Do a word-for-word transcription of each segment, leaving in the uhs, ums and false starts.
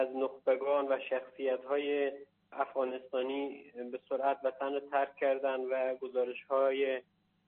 از نخبگان و شخصیت‌های افغانستانی به سرعت وطن رو ترک کردن و گزارش‌های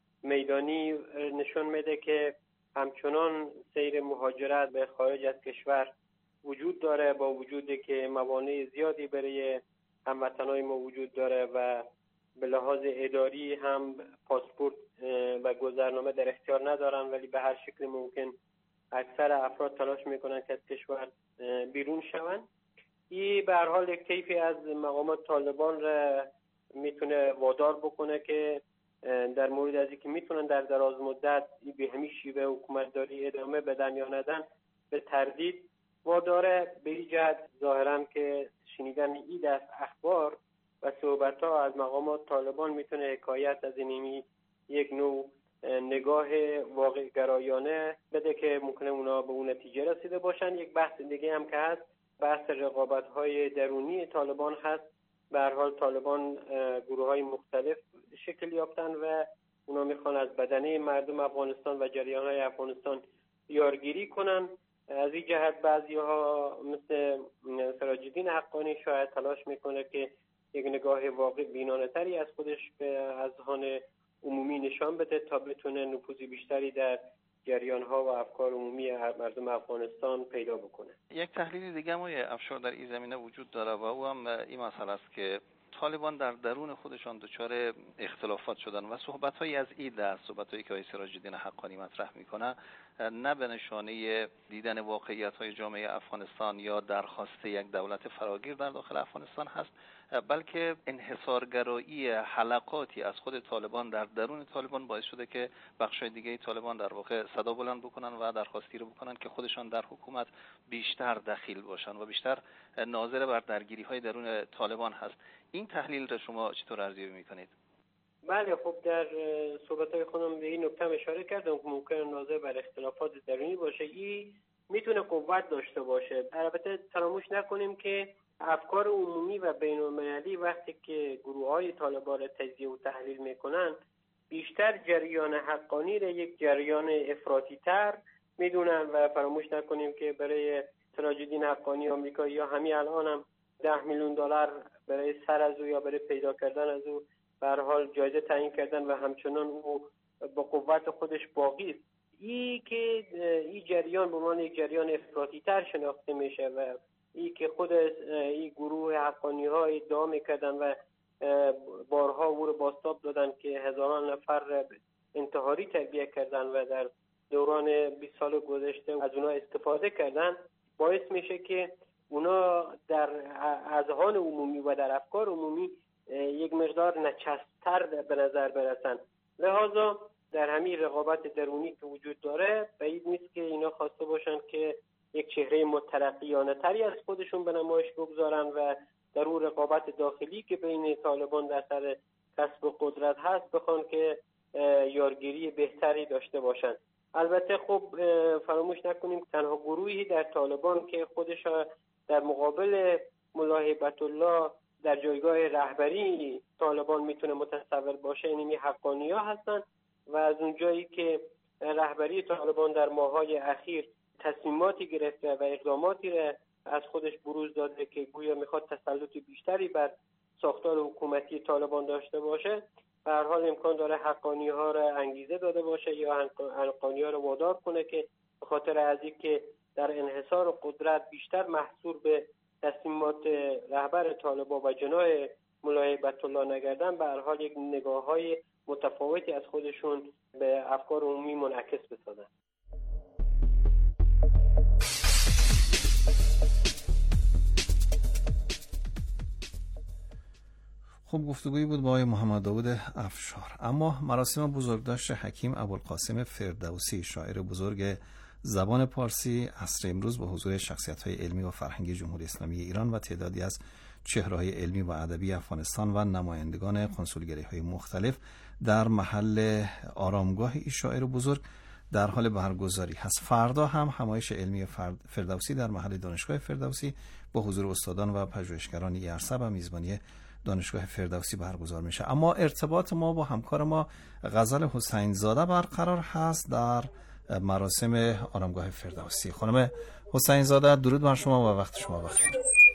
میدانی نشون میده که همچنان سیر مهاجرت به خارج از کشور وجود داره، با وجودی که موانع زیادی برای هموطنای ما وجود داره و به لحاظ اداری هم پاسپورت و گذرنامه در اختیار ندارن، ولی به هر شکل ممکن اکثر افراد تلاش میکنن که از کشور بیرون شوند. این به هر حال یک طیفی از مقامات طالبان را میتونه وادار بکنه که در مورد از اینکه میتونن در دراز مدت به همین شیوه حکومتداری ادامه بدن یا ندن به تردید واداره. به این جهت ظاهرا که شنیدن این دست اخبار و صحبت ها از مقامات طالبان میتونه حکایت از اینمی یک نوع نگاه واقع گرایانه بده که ممکنه اونا به اون نتیجه رسیده باشن. یک بحث دیگه هم که هست بحث رقابت های درونی طالبان هست. به هر حال طالبان گروه های مختلف شکل یافتن و اونا میخوان از بدنه مردم افغانستان و جریان های افغانستان یارگیری کنن. از این جهت بعضی ها مثل سراج الدین حقانی شاید تلاش میکنه که یک نگاه واقع بینانه تری از خودش به اذهان عمومی نشان بده تا بتونه نفوذ بیشتری در جریان ها و افکار عمومی مردم افغانستان پیدا بکنه. یک تحلیل دیگه ما افشار در این زمینه وجود داره و او هم این مسئله است که طالبان در درون خودشان دچار اختلافات شدن و صحبت‌هایی از این دست، صحبت‌هایی که آقای سراج الدین حقانی مطرح می‌کنه، نه به نشانه دیدن واقعیت‌های جامعه افغانستان یا درخواست یک دولت فراگیر در داخل افغانستان هست، بلکه انحصارگرایی حلقاتی از خود طالبان در درون طالبان باعث شده که بخش‌های دیگه طالبان در واقع صدا بلند بکنن و درخواستی رو بکنن که خودشان در حکومت بیشتر دخیل باشن و بیشتر ناظر بر درگیری‌های درون طالبان هست. این تحلیل را شما چطور ارزیابی می‌کنید؟ بله، خب در صحبت‌های خودم به این نکته اشاره کردم که ممکنه ناظر بر اختلافات درونی باشه. این میتونه قوت داشته باشه. البته فراموش نکنیم که افکار عمومی و بین‌المللی وقتی که گروه‌های طالبان را تجزیه و تحلیل میکنن بیشتر جریان حقانی را یک جریان افراطی‌تر میدونن و فراموش نکنیم که برای سراج الدین حقانی آمریکایی یا همین الان هم ده میلیون دلار برای سر از او یا برای پیدا کردن از او به هر حال جایزه تعیین کردن و همچنان او با قوت خودش باقی است. این که این جریان به عنوان یک جریان افراطی‌تر شناخته میشه و این که خود این گروه حقانی ها ادعا میکردن و بارها او رو بازتاب دادن که هزاران نفر انتحاری تربیه کردن و در دوران بیست سال گذشته از اونا استفاده کردن، باعث میشه که اونا در اذهان عمومی و در افکار عمومی یک مقدار نچست‌تر به نظر برسن. لذا در همین رقابت درونی که وجود داره بعید نیست که اینا خواسته باشن که یک چهره مترقیانه تری از خودشون به نمایش بگذارن و در اون رقابت داخلی که بین طالبان در سر کسب قدرت هست بخوان که یارگیری بهتری داشته باشن. البته خب فراموش نکنیم تنها گروهی در طالبان که خودش در مقابل ملا هیبت الله در جایگاه رهبری طالبان میتونه متصور باشه اینمی حقانی‌ها هستن و از اونجایی که رهبری طالبان در ماه‌های اخیر تصمیماتی گرفته و اقداماتی را از خودش بروز داده که گویا میخواد تسلط بیشتری بر ساختار حکومتی طالبان داشته باشه، به هر حال امکان داره حقانی‌ها را انگیزه داده باشه یا حقانی‌ها را وادار کنه که به خاطر از اینکه در انحصار قدرت بیشتر محصور به تصمیمات رهبر طالبان و جناح ملا هیبت الله نگردن، به هر حال یک نگاه‌های متفاوتی از خودشون به افکار عمومی منعکس بسازن. خب گفتگویی بود با آقای محمد داوود افشار. اما مراسم بزرگداشت حکیم ابوالقاسم فردوسی شاعر بزرگ زبان پارسی عصر امروز با حضور شخصیت‌های علمی و فرهنگی جمهوری اسلامی ایران و تعدادی از چهره‌های علمی و ادبی افغانستان و نمایندگان کنسولگری‌های مختلف در محل آرامگاه این شاعر بزرگ در حال برگزاری هست. فردا هم همایش علمی فردوسی در محل دانشگاه فردوسی با حضور استادان و پژوهشگران ایرسب و میزبانی دانشگاه فردوسی برگزار میشه. اما ارتباط ما با همکار ما غزل حسین زاده برقرار هست در مراسم آرامگاه فردوسی. خانم حسین زاده درود بر شما و وقت شما بخیر.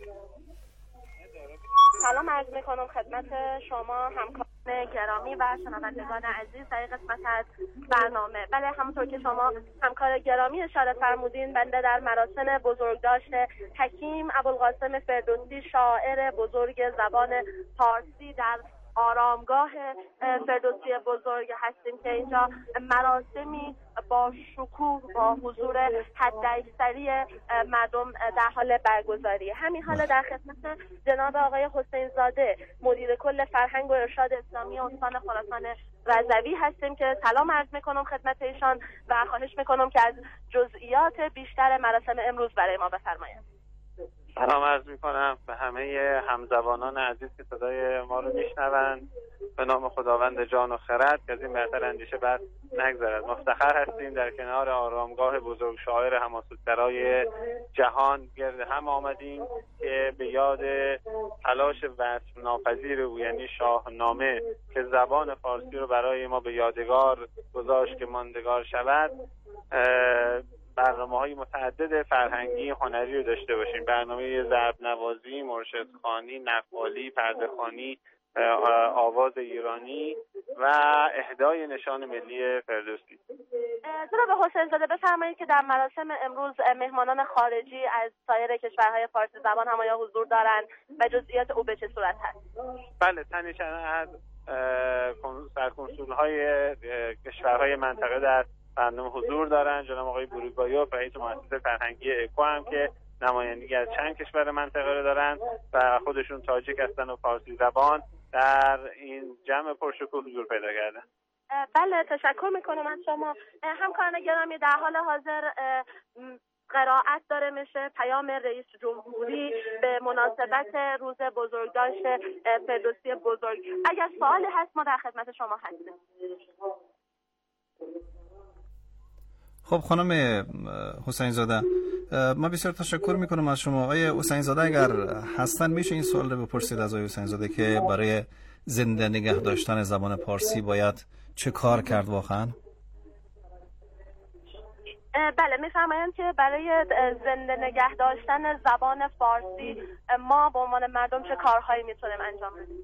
سلام عرض میکنم خدمت شما همکاران گرامی و شنوندگان عزیز در قسمت از برنامه. بله، همونطور که شما همکار گرامی اشاره فرمودین، بنده در مراسم بزرگداشت حکیم ابوالقاسم فردوسی شاعر بزرگ زبان فارسی در آرامگاه فردوسی بزرگ هستیم که اینجا مراسمی با شکوه با حضور حداکثری مردم در حال برگزاری. همین حالا در خدمت جناب آقای حسین زاده مدیر کل فرهنگ و ارشاد اسلامی استان خراسان رضوی هستیم که سلام عرض میکنم خدمت ایشان و خواهش میکنم که از جزئیات بیشتر مراسم امروز برای ما بفرمایند. سلام عرض میکنم به همه همزبانان عزیز که صدای ما رو میشنوند. به نام خداوند جان و خرد که از این برتر اندیشه بر نگذرد. مفتخر هستیم در کنار آرامگاه بزرگ شاعر حماسه‌سرای جهان گرد هم آمدیم که به یاد تلاش وصف ناپذیر او یعنی شاهنامه که زبان فارسی رو برای ما به یادگار گذاشت که ماندگار شود، برنامه‌های متعدد فرهنگی هنری رو داشته باشیم. برنامه ضرب نوازی، مرشدخوانی، نقالی، پرده‌خوانی، آواز ایرانی و اهدای نشان ملی فردوسی. جناب حسین زاده بفرمایید که در مراسم امروز مهمانان خارجی از سایر کشورهای فارسی زبان هم آیا حضور دارند و جزئیات او به چه صورت هست؟ بله، تنی چند از سرکنسول‌های کشورهای منطقه در برنامه حضور دارن. جناب آقای بوریبایوف رئیس مؤسسه فرهنگی اکو هم که نمایندگی از چند کشور منطقه رو دارن و خودشون تاجیک هستن و فارسی زبان در این جمع پرشکوه حضور پیدا کردن. بله، تشکر میکنم از شما. همکاران گرامی، در حال حاضر قرائت داره میشه پیام رئیس جمهوری به مناسبت روز بزرگداشت فردوسی بزرگ. اگر سوالی هست ما در خدمت شما هستیم. خب خانم حسین زاده، ما بسیار تشکر میکنم از شما. آقای حسین زاده اگر هستن میشه این سوال رو بپرسید از آقای حسین زاده که برای زنده نگه داشتن زبان فارسی باید چه کار کرد واقعا؟ بله، میفرمایند که برای زنده نگه داشتن زبان فارسی ما به عنوان مردم چه کارهایی میتونیم انجام بدیم؟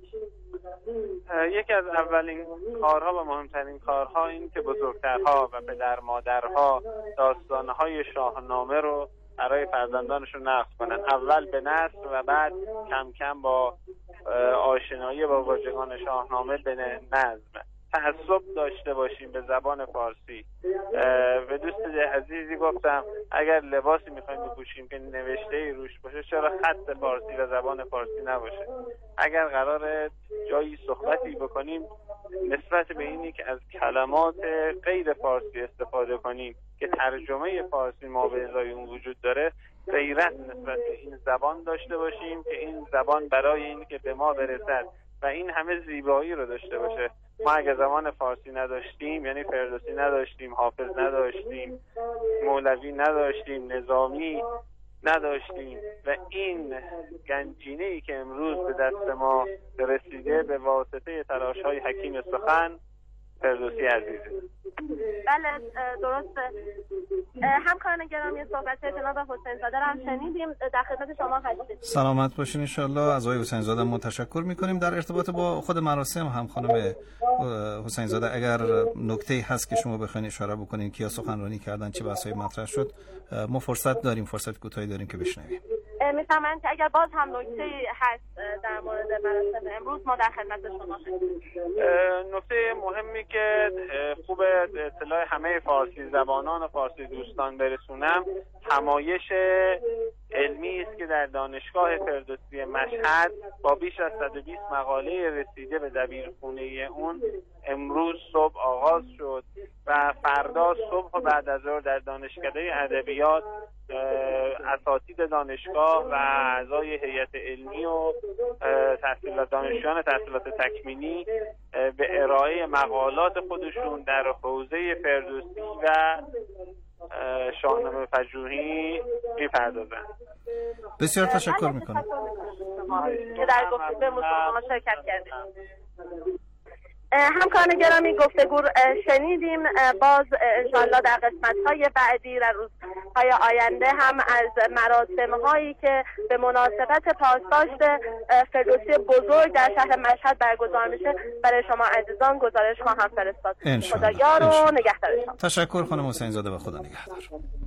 یکی از اولین کارها و مهمترین کارها این که بزرگترها و پدر مادرها داستانهای شاهنامه رو برای فرزندانشون نقل کنن. اول به نثر و بعد کم کم با آشنایی با واژگان شاهنامه به نظم. تعصب داشته باشیم به زبان فارسی. به دوست عزیزی گفتم اگر لباسی میخوایم بپوشیم که نوشته روش باشه چرا خط فارسی و زبان فارسی نباشه؟ اگر قراره جایی صحبتی بکنیم نسبت به اینی که از کلمات غیر فارسی استفاده کنیم که ترجمه فارسی ما به ازای اون وجود داره، غیرت نسبت به این زبان داشته باشیم که این زبان برای این که به ما برسد و این همه زیبایی رو داشته باشه. ما اگه زبان فارسی نداشتیم یعنی فردوسی نداشتیم، حافظ نداشتیم، مولوی نداشتیم، نظامی نداشتیم و این گنجینه‌ای که امروز به دست ما رسیده به واسطه تلاش‌های حکیم سخن فردوسی عزیزه. بله درسته. همکاران گرامی صحبت جناب حسین زاده رو هم شنیدیم، در خدمت شما هستیم. سلامت باشین ان شاء الله. از آقای حسین زاده ما تشکر میکنیم. در ارتباط با خود مراسم هم خانم حسین زاده اگر نکته‌ای هست که شما بخواید اشاره بکنین که یا سخنرانی کردن چه بحث‌های مطرح شد، ما فرصت داریم، فرصت کوتاهی داریم که بشنویم. می‌فهمم که اگر باز هم نکته‌ای هست در مورد مراسم امروز ما در خدمت شما هستیم. نکته مهمی که خوب اطلاع همه فارسی زبانان و فارسی دوستان برسونم، همایش علمی است که در دانشگاه فردوسی مشهد با بیش از صد و بیست مقاله رسیده به دبیرخونه اون امروز صبح آغاز شد و فردا صبح و بعد از ظهر در دانشکده ادبیات اساتید دانشگاه و اعضای هیئت علمی و تحصیلات دانشجویان تحصیلات تکمیلی به ارائه مقالات خودشون در حوزه فردوسی و شاهنامه پژوهی می‌پردازند. بسیار تشکر میکنم که در گفتگو ما شرکت کردید. همکاران گرامی گفتگو شنیدیم. باز انشاءالله در قسمت‌های بعدی در روز ماهای آینده هم از مراسم هایی که به مناسبت پاسداشت فردوسی بزرگ در شهر مشهد برگزار میشه برای شما عزیزان گزارش خواهم فرستاد. خدا یار و نگهدارتان. تشکر خانم حسین زاده و خدا نگهدار.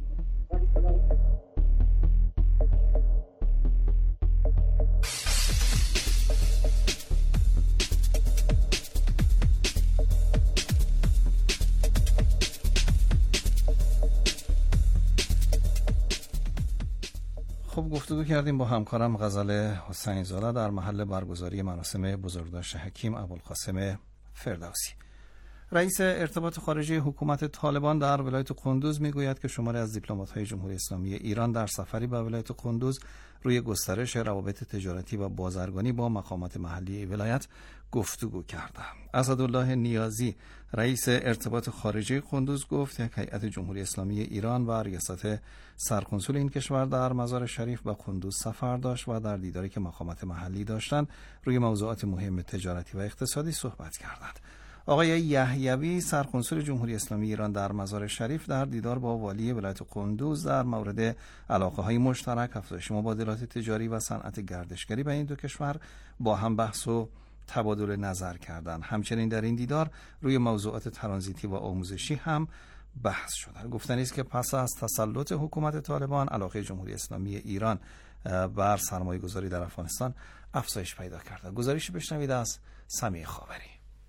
خب گفتگو کردیم با همکارم غزل حسین زاده در محل برگزاری مراسم بزرگداشت حکیم ابوالقاسم فردوسی. رئیس ارتباط خارجی حکومت طالبان در ولایت قندوز میگوید که شماری از دیپلمات‌های جمهوری اسلامی ایران در سفری به ولایت قندوز روی گسترش روابط تجارتی و بازرگانی با مقامات محلی ولایت گفتگو کردند. اسدالله نیازی رئیس ارتباط خارجی قندوز گفت یک هیئت جمهوری اسلامی ایران و ریاست سرکنسول این کشور در مزار شریف به قندوز سفر داشت و در دیداری که مقامات محلی داشتند روی موضوعات مهم تجارتی و اقتصادی صحبت کردند. آقای یحیوی سرکنسول جمهوری اسلامی ایران در مزار شریف در دیدار با والی ولایت قندوز در مورد علاقه‌های مشترک، افزایش مبادلات تجاری و صنعت گردشگری بین این دو کشور با هم بحث و تبادل نظر کردند. همچنین در این دیدار روی موضوعات ترانزیتی و آموزشی هم بحث شد. گفتنی است که پس از تسلط حکومت طالبان علاقه جمهوری اسلامی ایران بر سرمایه‌گذاری در افغانستان افزایش پیدا کرده. گزارشی بشنوید از سمیع خاوری.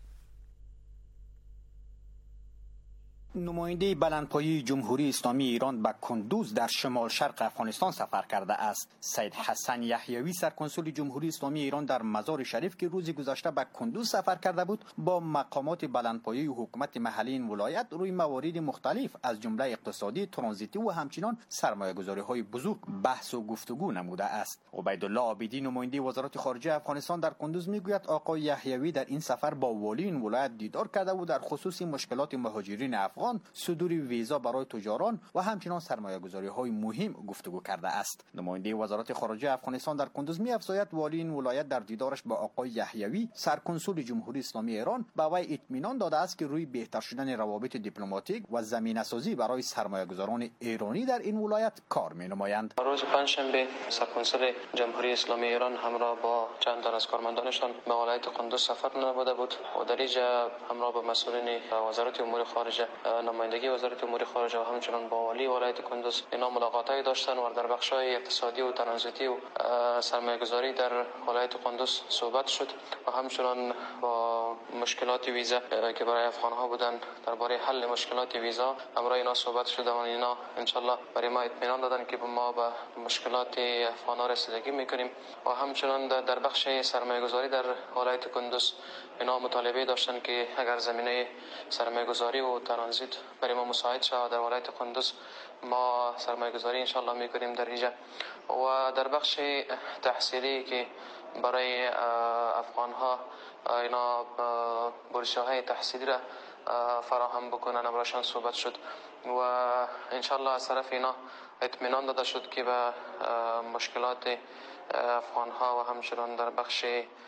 نماینده بلندپایه جمهوری اسلامی ایران به کندوز در شمال شرق افغانستان سفر کرده است. سید حسن یحیوی سرکنسول جمهوری اسلامی ایران در مزار شریف که روز گذشته به کندوز سفر کرده بود با مقامات بلندپایه حکومت محلی این ولایت روی موارد مختلف از جمله اقتصادی، ترانزیتی و همچنین سرمایه‌گذاری‌های بزرگ بحث و گفتگو نموده است. عبیدالله عابدی نماینده وزارت خارجه افغانستان در کندوز میگوید آقای یحیوی در این سفر با والی این ولایت دیدار کرده و در خصوص مشکلات مهاجرین افغان، صدور ویزا برای تجاران و همچنین سرمایه‌گذاری‌های مهم گفتگو کرده است. نماینده وزارت خارجه افغانستان در کندوز می‌افزاید والی این ولایت در دیدارش با آقای یحیوی سرکنسول جمهوری اسلامی ایران به وی اطمینان داده است که روی بهتر شدن روابط دیپلماتیک و زمینه‌سازی برای سرمایه‌گذاران ایرانی در این ولایت کار می‌نمایند. روز پنجشنبه سرکنسول جمهوری اسلامی ایران همراه با چند تن از کارمندانشان به ولایت قندوز سفر نموده بود و در اینجا همراه با مسئولین وزارت امور خارجه، نمایندگی وزارت امور خارجه و همچنین با والی ولایت قندوز اینا ملاقات‌های داشتن و در بخش‌های اقتصادی و ترانزیتی و سرمایه‌گذاری در ولایت قندوز صحبت شد و همچنین با مشکلات ویزا که برای افغان‌ها بودن درباره حل مشکلات ویزا همراه اینا صحبت شد و اینا ان شاء الله برای ما اطمینان دادن که ما به مشکلات افغان‌ها رسیدگی می‌کنیم و همچنین در بخش سرمایه‌گذاری در ولایت قندوز اینا مطالبه داشتن که اگر زمینه سرمایه‌گذاری و ترانزیت برای ما مساعد شود در ولایت قندوز ما سرمایه‌گذاری ان شاء الله می‌کنیم در اینجا و در بخش تحصیلی که برای افغان‌ها اینا بورس‌های تحصیلی را فراهم بکنن امرشان صحبت شد و ان شاء الله از طرف اینا اطمینان داده شد که به مشکلات افغان‌ها و همچنین در بخش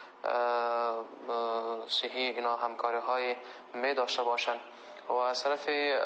صحی اینا همکاری‌های می داشته باشند و از طرف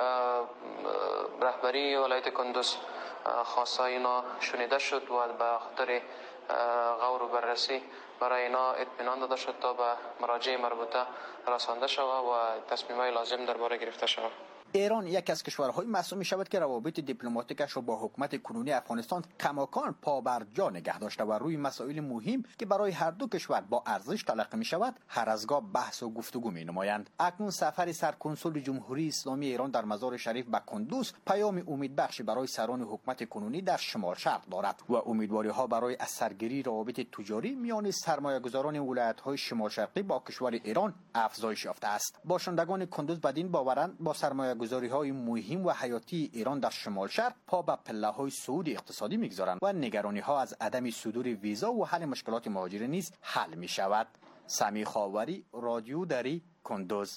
رهبری ولایت قندوز خواستای اینا شنیده شد و به خاطر غور و بررسی برای اینا اطمینان داده شد تا به مراجع مربوطه رسانده شود و تصمیم‌های لازم درباره گرفته شود. ایران یک از کشورهای محسوب می شود که روابط دیپلماتیکش را با حکومت کنونی افغانستان کماکان پا بر جا نگه داشته و روی مسائل مهم که برای هر دو کشور با ارزش تلقی می شود هر از گاه بحث و گفتگو می نمایند. اکنون سفر سرکنسول جمهوری اسلامی ایران در مزار شریف به کندوز پیام امیدبخشی برای سران حکومت کنونی در شمال شرق دارد و امیدواری ها برای اثرگیری روابط تجاری میان سرمایه‌گذاران ولایت‌های شمال شرقی با کشور ایران افزایش یافته است. باشندگان کندوز بدین باورند با سرمایه گذاری‌های مهم و حیاتی ایران در شمال شرق پا به پله‌های صعود اقتصادی می‌گذارند و نگرانی‌ها از عدم صدور ویزا و حل مشکلات مهاجرین نیز حل می‌شود. سمیع خاوری، رادیو دری، کندوز.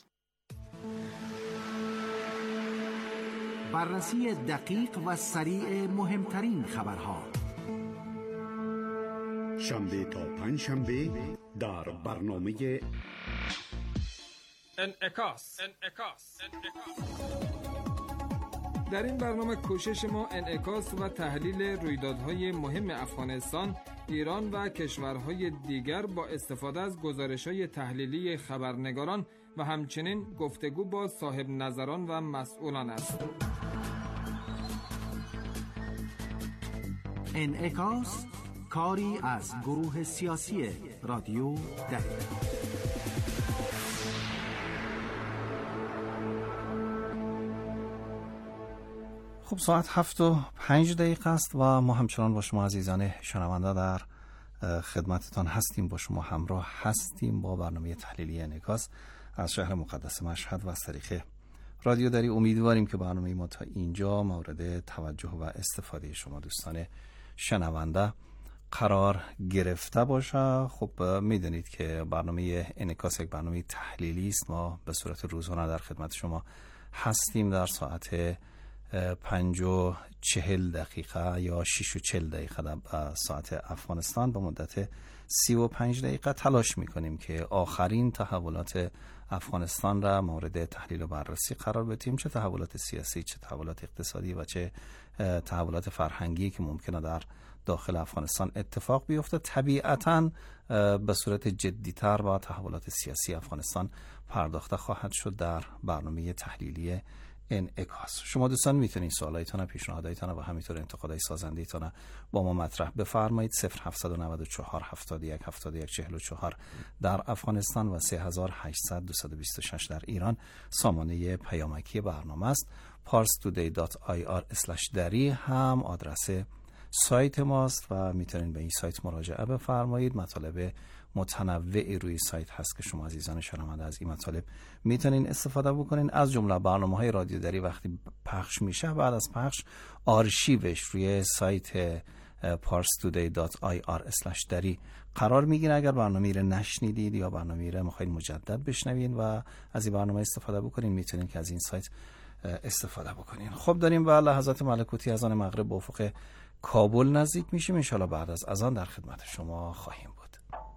بررسی دقیق و سریع مهمترین خبرها شنبه تا پنج شنبه در برنامه انعکاس. انعکاس. انعکاس. در این برنامه کوشش ما انعکاس و تحلیل رویدادهای مهم افغانستان، ایران و کشورهای دیگر با استفاده از گزارش‌های تحلیلی خبرنگاران و همچنین گفتگو با صاحب نظران و مسئولان است. انعکاس، کاری از گروه سیاسی رادیو دری. خب ساعت هفت و پنج دقیقه است و ما همچنان با شما عزیزان شنونده در خدمتتان هستیم، با شما همراه هستیم با برنامه تحلیلی انعکاس از شهر مقدس مشهد و از طریق رادیو دری. امیدواریم که برنامه ما تا اینجا مورد توجه و استفاده شما دوستان شنونده قرار گرفته باشه. خب میدونید که برنامه انعکاس یک برنامه تحلیلی است. ما به صورت روزانه در خدمت شما هستیم در ساعت پنج و چهل دقیقه یا شش و چهل دقیقه در ساعت افغانستان با مدت سی و پنج دقیقه تلاش میکنیم که آخرین تحولات افغانستان را مورد تحلیل و بررسی قرار بدیم، چه تحولات سیاسی، چه تحولات اقتصادی و چه تحولات فرهنگی که ممکنه در داخل افغانستان اتفاق بیفته. طبیعتاً به صورت جدی‌تر با تحولات سیاسی افغانستان پرداخته خواهد شد در برنامه تحلیلی انعکاس. شما دوستان میتونید سوالایتان، پیشنهاداتتان و همینطور انتقادهای سازنده‌تان با ما مطرح بفرمایید. صفر هفت نه چهار هفتاد و یک هفتاد و یک چهل و چهار در افغانستان و سه هزار و هشتصد دویست و بیست و شش در ایران سامانه پیامکی برنامه است. پارس تودی دات آی آر اسلش دری هم آدرس سایت ماست و میتونید به این سایت مراجعه بفرمایید. مطالب متنوعی روی سایت هست که شما عزیزان شنونده از این مطالب میتونین استفاده بکنین. از جمله برنامه‌های رادیو دری وقتی پخش میشه، بعد از پخش آرشیوش روی سایت پارس تودی دات آی آر اسلش دری قرار میگیره. اگر برنامه رو نشنیدید یا برنامه رو میخواید مجدد بشنوین و از این برنامه استفاده بکنین، میتونین که از این سایت استفاده بکنین. خب داریم به لحظات ملکوتی از آن مغرب به افق کابل نزدیک میشیم. انشالله بعد از اذان در خدمت شما خواهیم بود.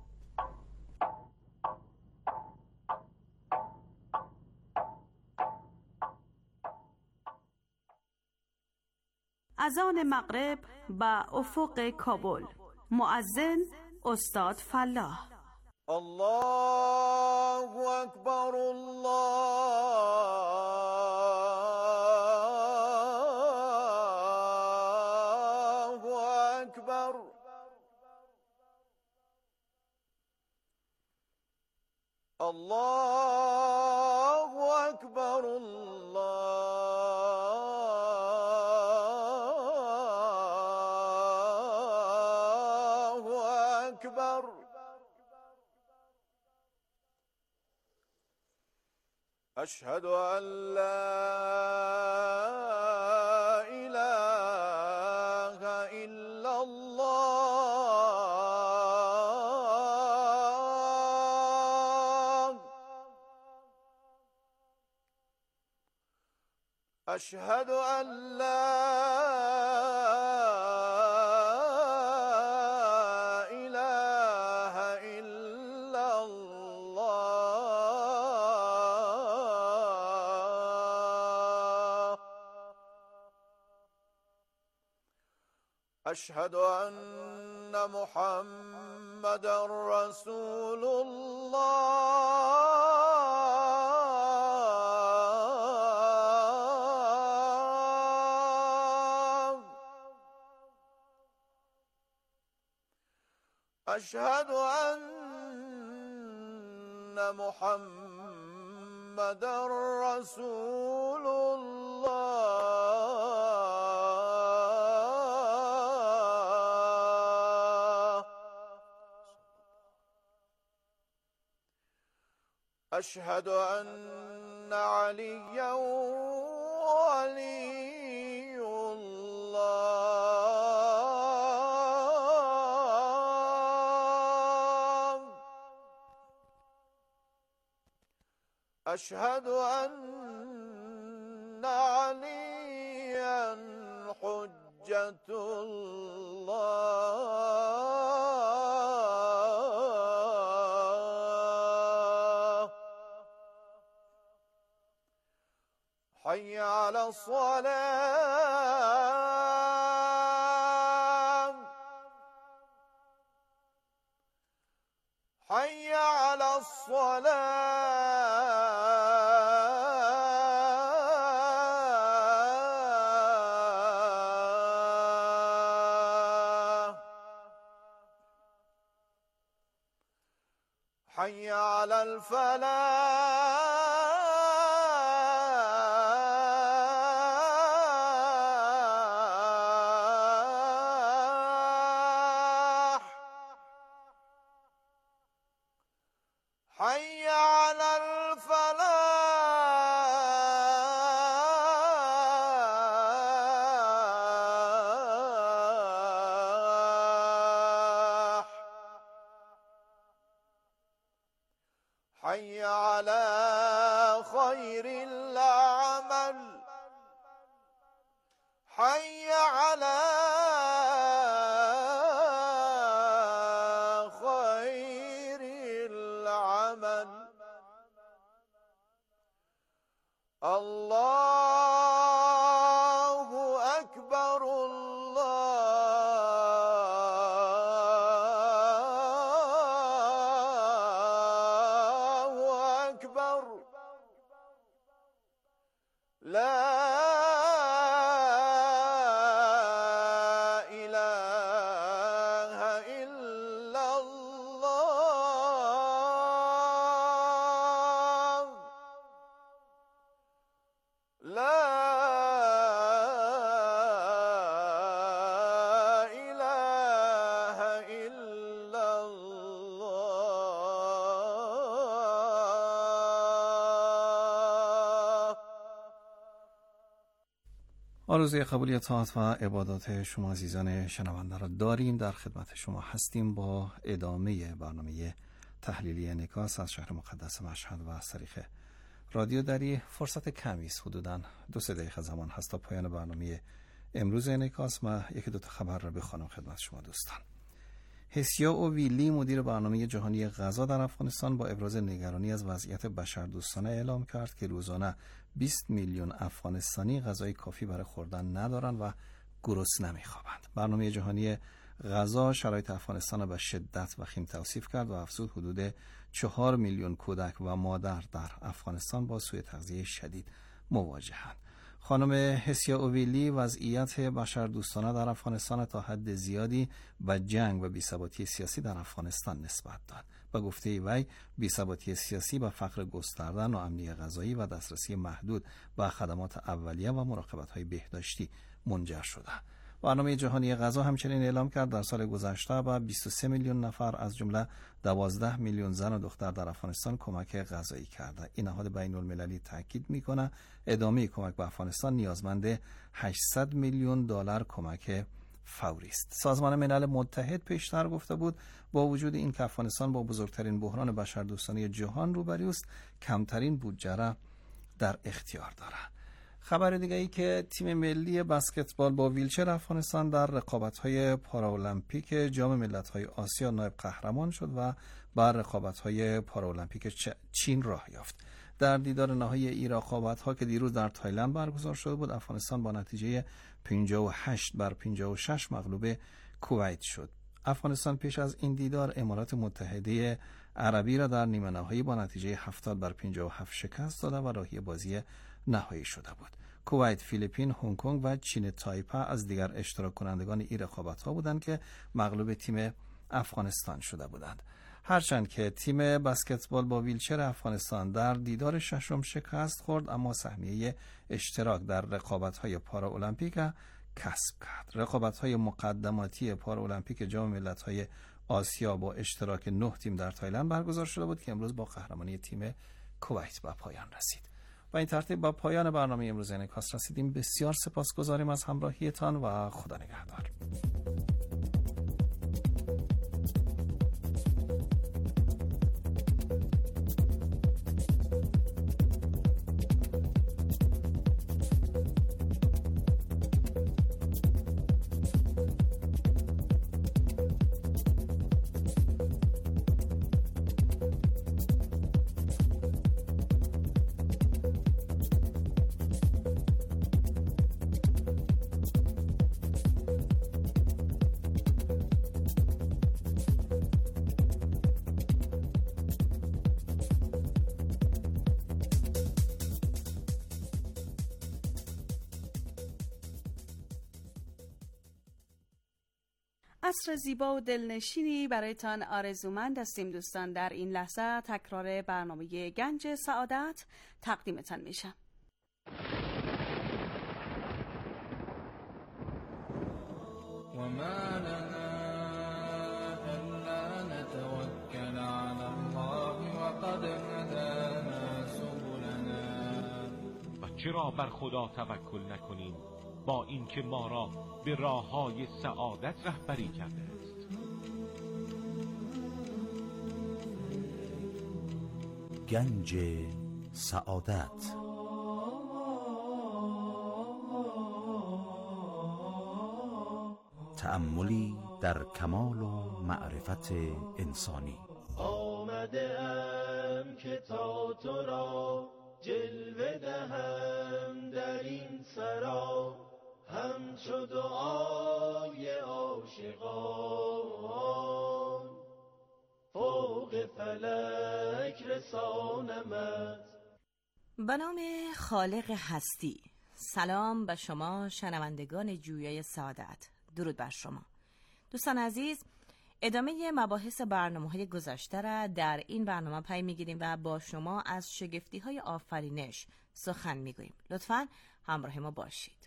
اذان مغرب به افق کابل. مؤذن استاد فلاح. الله اکبر، الله اکبر، الله اکبر، الله اکبر. أشهد أن لا إله إلا الله. أشهد أن لا أشهد أن محمد رسول الله. أشهد أن محمد رسول الله. أشهد أن عليا ولي الله. أشهد أن عليا حجة الله. حي على الصلاة حي على الصلاة حي على الفلاح حي على الفلاح حي على خير العمل حي على خير العمل الله أكبر الله أكبر لا إله إلا الله لا إله إلا الله. آرزوی قبولی طاعت و عبادات شما عزیزان شنونده را داریم. در خدمت شما هستیم با ادامه برنامه تحلیلی انعکاس از شهر مقدس مشهد و از طریق رادیو دری. فرصت کمی است، حدوداً دو سه دقیقه زمان هست تا پایان برنامه امروز انعکاس. ما یکی دو تا خبر را بخوانم خدمت شما دوستان. حسیا اوویلی مدیر برنامه جهانی غذا در افغانستان با ابراز نگرانی از وضعیت بشردوستانه اعلام کرد که روزانه بیست میلیون افغانستانی غذای کافی برای خوردن ندارند و گرسنه می‌خوابند. برنامه جهانی غذا شرایط افغانستان را به شدت وخیم توصیف کرد و افزود حدود چهار میلیون کودک و مادر در افغانستان با سوء تغذیه شدید مواجهند. خانم حسیا اوویلی وضعیت بشردوستانه در افغانستان تا حد زیادی به جنگ و بی‌ثباتی سیاسی در افغانستان نسبت داد. به گفته وی بی‌ثباتی سیاسی به فقر گسترده، ناامنی غذایی و دسترسی محدود به خدمات اولیه و مراقبت‌های بهداشتی منجر شده. برنامه جهانی غذا همچنین اعلام کرد در سال گذشته به بیست و سه میلیون نفر از جمله دوازده میلیون زن و دختر در افغانستان کمک غذایی کرده. این نهاد بین‌المللی تاکید می‌کند ادامه کمک به افغانستان نیازمند هشتصد میلیون دلار کمک فوری است. سازمان ملل متحد پیشتر گفته بود با وجود این که افغانستان با بزرگترین بحران بشردوستانه جهان روبرو است، کمترین بودجه را در اختیار دارد. خبر دیگه ای که تیم ملی بسکتبال با ویلچر افغانستان در رقابت‌های پارالمپیک جام ملت‌های آسیا نایب قهرمان شد و بر رقابت‌های پارالمپیک چین راه یافت. در دیدار نهایی این رقابت‌ها که دیروز در تایلند برگزار شده بود، افغانستان با نتیجه پنجاه و هشت بر پنجاه و شش مغلوب کویت شد. افغانستان پیش از این دیدار امارات متحده عربی را در نیمه نهایی با نتیجه هفتاد بر پنجاه و هفت شکست داده و راهی بازی نهایی شده بود. کویت، فیلیپین، هنگ کنگ و چین تایپه از دیگر اشتراک کنندگان این رقابت‌ها بودند که مغلوب تیم افغانستان شده بودند. هرچند که تیم بسکتبال با ویلچر افغانستان در دیدار ششم شکست خورد، اما سهمیه اشتراک در رقابت‌های پارالمپیک کسب کرد. رقابت‌های مقدماتی پارالمپیک جام ملت‌های آسیا با اشتراک نه تیم در تایلند برگزار شده بود که امروز با قهرمانی تیم کویت به پایان رسید. و این ترتیب با پایان برنامه امروز انعکاس رسیدیم. بسیار سپاسگزاریم از همراهیتان و خدا نگهدار. عصر زیبا و دلنشینی برایتان آرزومند هستیم دوستان. در این لحظه تکرار برنامه گنج سعادت تقدیمتان میشم. و ما لنا الا نتوکل علی الله و قد هدانا سبلنا. و چرا بر خدا توکل نکنیم با اینکه ما را به راههای سعادت رهبری کرده است. گنج سعادت. تأملی در کمال و معرفت انسانی. آمده ام که تا تو را جلوه دهم در این سرا، همچو دعای عاشقان فوق فلک رسانمت. به نام خالق هستی. سلام به شما شنوندگان جویای سعادت. درود بر شما دوستان عزیز. ادامه مباحث برنامه‌های گذشته را در این برنامه پی می‌گیریم و با شما از شگفتی‌های آفرینش سخن می‌گوییم. لطفاً همراه ما باشید.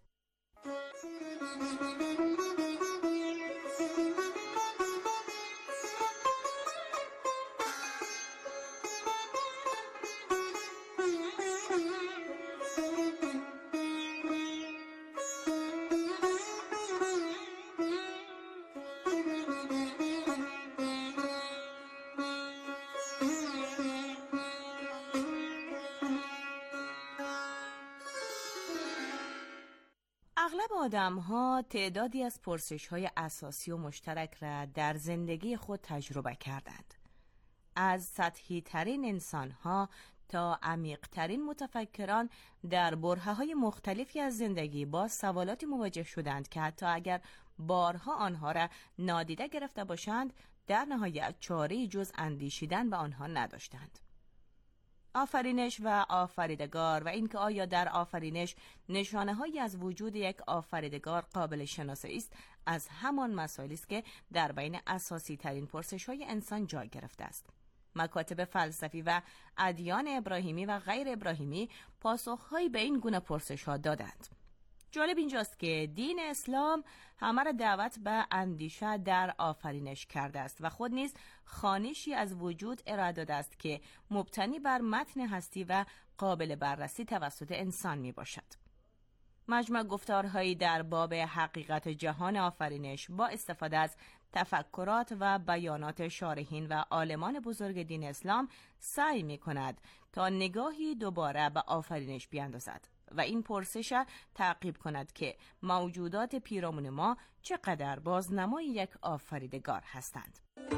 اغلب آدم ها تعدادی از پرسش های اساسی و مشترک را در زندگی خود تجربه کردند. از سطحی ترین انسان ها تا عمیق ترین متفکران در برهه های مختلفی از زندگی با سوالاتی مواجه شدند که حتی اگر بارها آنها را نادیده گرفته باشند، در نهایت چاره‌ای جز اندیشیدن به آنها نداشتند. آفرینش و آفریدگار و اینکه آیا در آفرینش نشانه‌هایی از وجود یک آفریدگار قابل شناسایی است، از همان مسائلی است که در بین اساسی ترین پرسش‌های انسان جای گرفته است. مکاتب فلسفی و ادیان ابراهیمی و غیر ابراهیمی پاسخ‌هایی به این گونه پرسش‌ها دادند. جالب اینجاست که دین اسلام همه را دعوت به اندیشه در آفرینش کرده است و خود نیز خوانشی از وجود ارائه داده است که مبتنی بر متن هستی و قابل بررسی توسط انسان می باشد. مجموع گفتارهایی در باب حقیقت جهان آفرینش با استفاده از تفکرات و بیانات شارحین و عالمان بزرگ دین اسلام سعی می کند تا نگاهی دوباره به آفرینش بیاندازد و این پرسش تعقیب کند که موجودات پیرامون ما چقدر بازنمای یک آفریدگار هستند.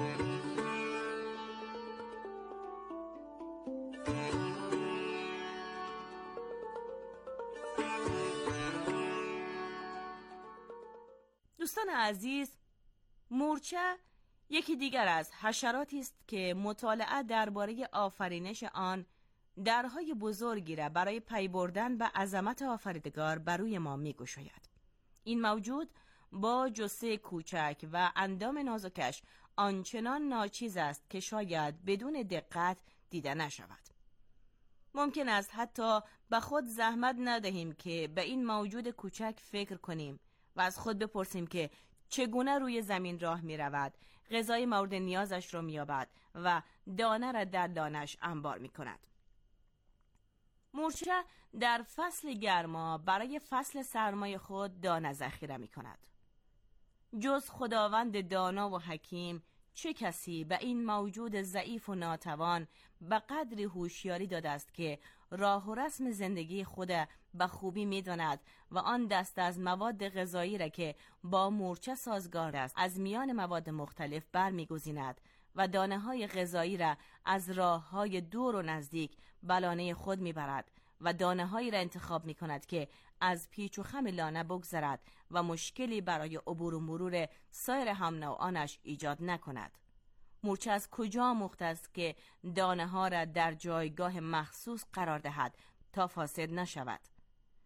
دوستان عزیز، مورچه یکی دیگر از حشراتی است که مطالعه درباره آفرینش آن درهای بزرگی را برای پی بردن به عظمت آفریدگار بر روی ما می‌گشاید. این موجود با جثه کوچک و اندام نازکش آنچنان ناچیز است که شاید بدون دقت دیده نشود. ممکن است حتی به خود زحمت ندهیم که به این موجود کوچک فکر کنیم و از خود بپرسیم که چگونه روی زمین راه می رود، غذای مورد نیازش را می یابد و دانه را در دانش انبار می کند. مورچه در فصل گرما برای فصل سرمای خود دانه ذخیره می کند. جز خداوند دانا و حکیم چه کسی به این موجود ضعیف و ناتوان به قدری هوشیاری داده است که راه و رسم زندگی خود به خوبی می داند و آن دست از مواد غذایی را که با مورچه سازگار است از میان مواد مختلف برمی‌گزیند و دانه های غذایی را از راه های دور و نزدیک بلانه خود می برد و دانه هایی را انتخاب می کند که از پیچ و خم لانه بگذرد و مشکلی برای عبور و مرور سایر هم نوعانش ایجاد نکند. مورچه از کجا آموخته است که دانه ها را در جایگاه مخصوص قرار دهد تا فاسد نشود؟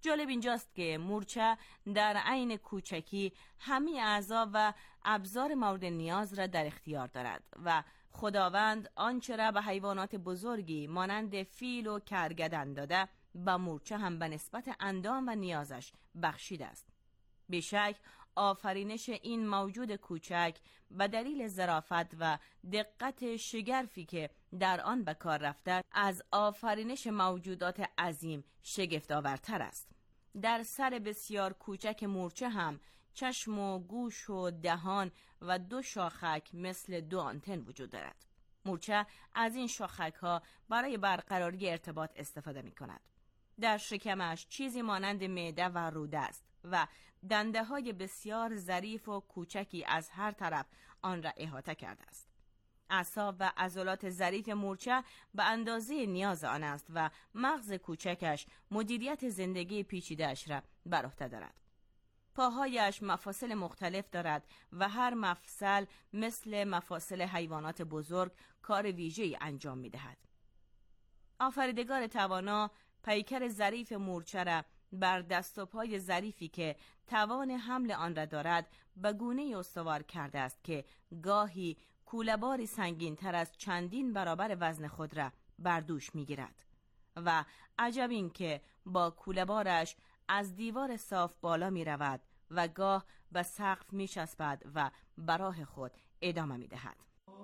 جالب اینجاست که مورچه در عین کوچکی همه اعضا و ابزار مورد نیاز را در اختیار دارد و خداوند آنچه را به حیوانات بزرگی مانند فیل و کرگدن داده به مورچه هم به نسبت اندام و نیازش بخشیده است. بیشک آفرینش این موجود کوچک به دلیل ظرافت و دقت شگرفی که در آن به کار رفته از آفرینش موجودات عظیم شگفت‌آورتر است. در سر بسیار کوچک مورچه هم چشم و گوش و دهان و دو شاخک مثل دو آنتن وجود دارد. مورچه از این شاخک ها برای برقراری ارتباط استفاده می کند. در شکمش چیزی مانند معده و روده است و دنده های بسیار ظریف و کوچکی از هر طرف آن را احاطه کرده است. اعصاب و عضلات ظریف مورچه به اندازه نیاز آن است و مغز کوچکش مدیریت زندگی پیچیده‌اش را بر عهده دارد. پاهایش مفاصل مختلف دارد و هر مفصل مثل مفاصل حیوانات بزرگ کار ویژه‌ای انجام می‌دهد. آفریدگار توانا پیکر ظریف مورچه را بر دست و پای ظریفی که توان حمل آن را دارد به گونه استوار کرده است که گاهی کوله‌باری سنگین تر از چندین برابر وزن خود را بر دوش می‌گیرد و عجب این که با کوله‌بارش از دیوار صاف بالا می‌رود و گاه به سقف می‌چسبد و به راه خود ادامه می‌دهد.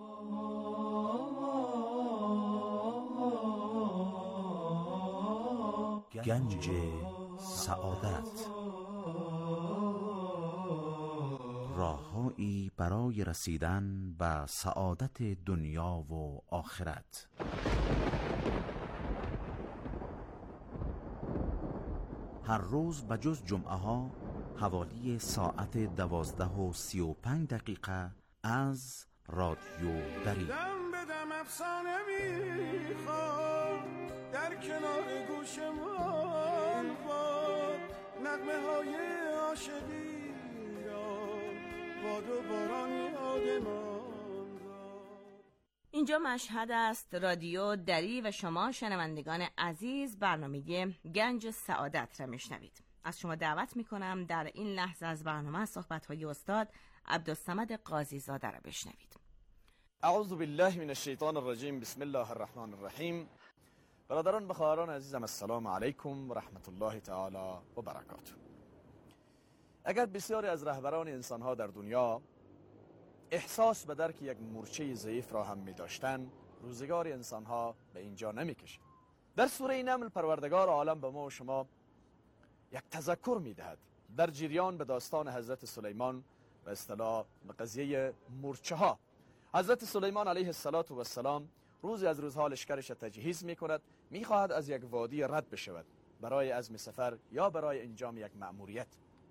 گنج سعادت، راههایی برای رسیدن به سعادت دنیا و آخرت. هر روز بجز جمعه ها حوالی ساعت دوازده و سی و پنج دقیقه از رادیو دری دم به دم افسانه میخواد در کنار گوشمان باد نغمه های عاشقی را باد و باران یادمان داد. اینجا مشهد است، رادیو دری و شما شنوندگان عزیز برنامه گنج سعادت را میشنوید. از شما دعوت میکنم در این لحظه از برنامه صحبت‌های استاد عبدالصمد قاضی زاده را بشنوید. اعوذ بالله من الشیطان الرجیم، بسم الله الرحمن الرحیم. برادران بخواهران عزیزم، السلام علیکم و رحمت الله تعالی و برکاته. اگر بسیاری از رهبران انسانها در دنیا احساس به درک یک مورچه ضعیف را هم می داشتن، روزگار انسانها به اینجا نمی کشید. در سوره نمل پروردگار عالم به ما و شما یک تذکر می دهد در جریان به داستان حضرت سلیمان و اصطلاح به قضیه مورچه ها. حضرت سلیمان علیه السلام روزی از روزها لشکرش تجهیز می کند، می خواهد از یک وادی رد بشود برای عزم سفر یا برای انجام یک مأموریت.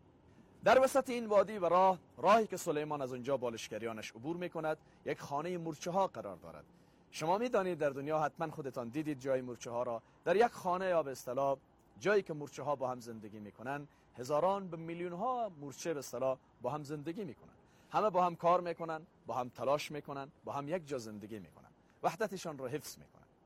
در وسط این وادی و راه راهی که سلیمان از اونجا با لشکریانش عبور می کند یک خانه مورچه ها قرار دارد. شما می دانید در دنیا حتما خودتان دیدید جای مورچه ها را. در یک خانه یا به اصطلاح جایی که مورچه ها با هم زندگی می کنند، هزاران به میلیون ها مورچه به اصطلاح با هم زندگی می کنند. همه با هم کار می کنند، با هم تلاش می کنند، با هم یک جا زندگی می کنند، وحدتشان را حفظ می کنند.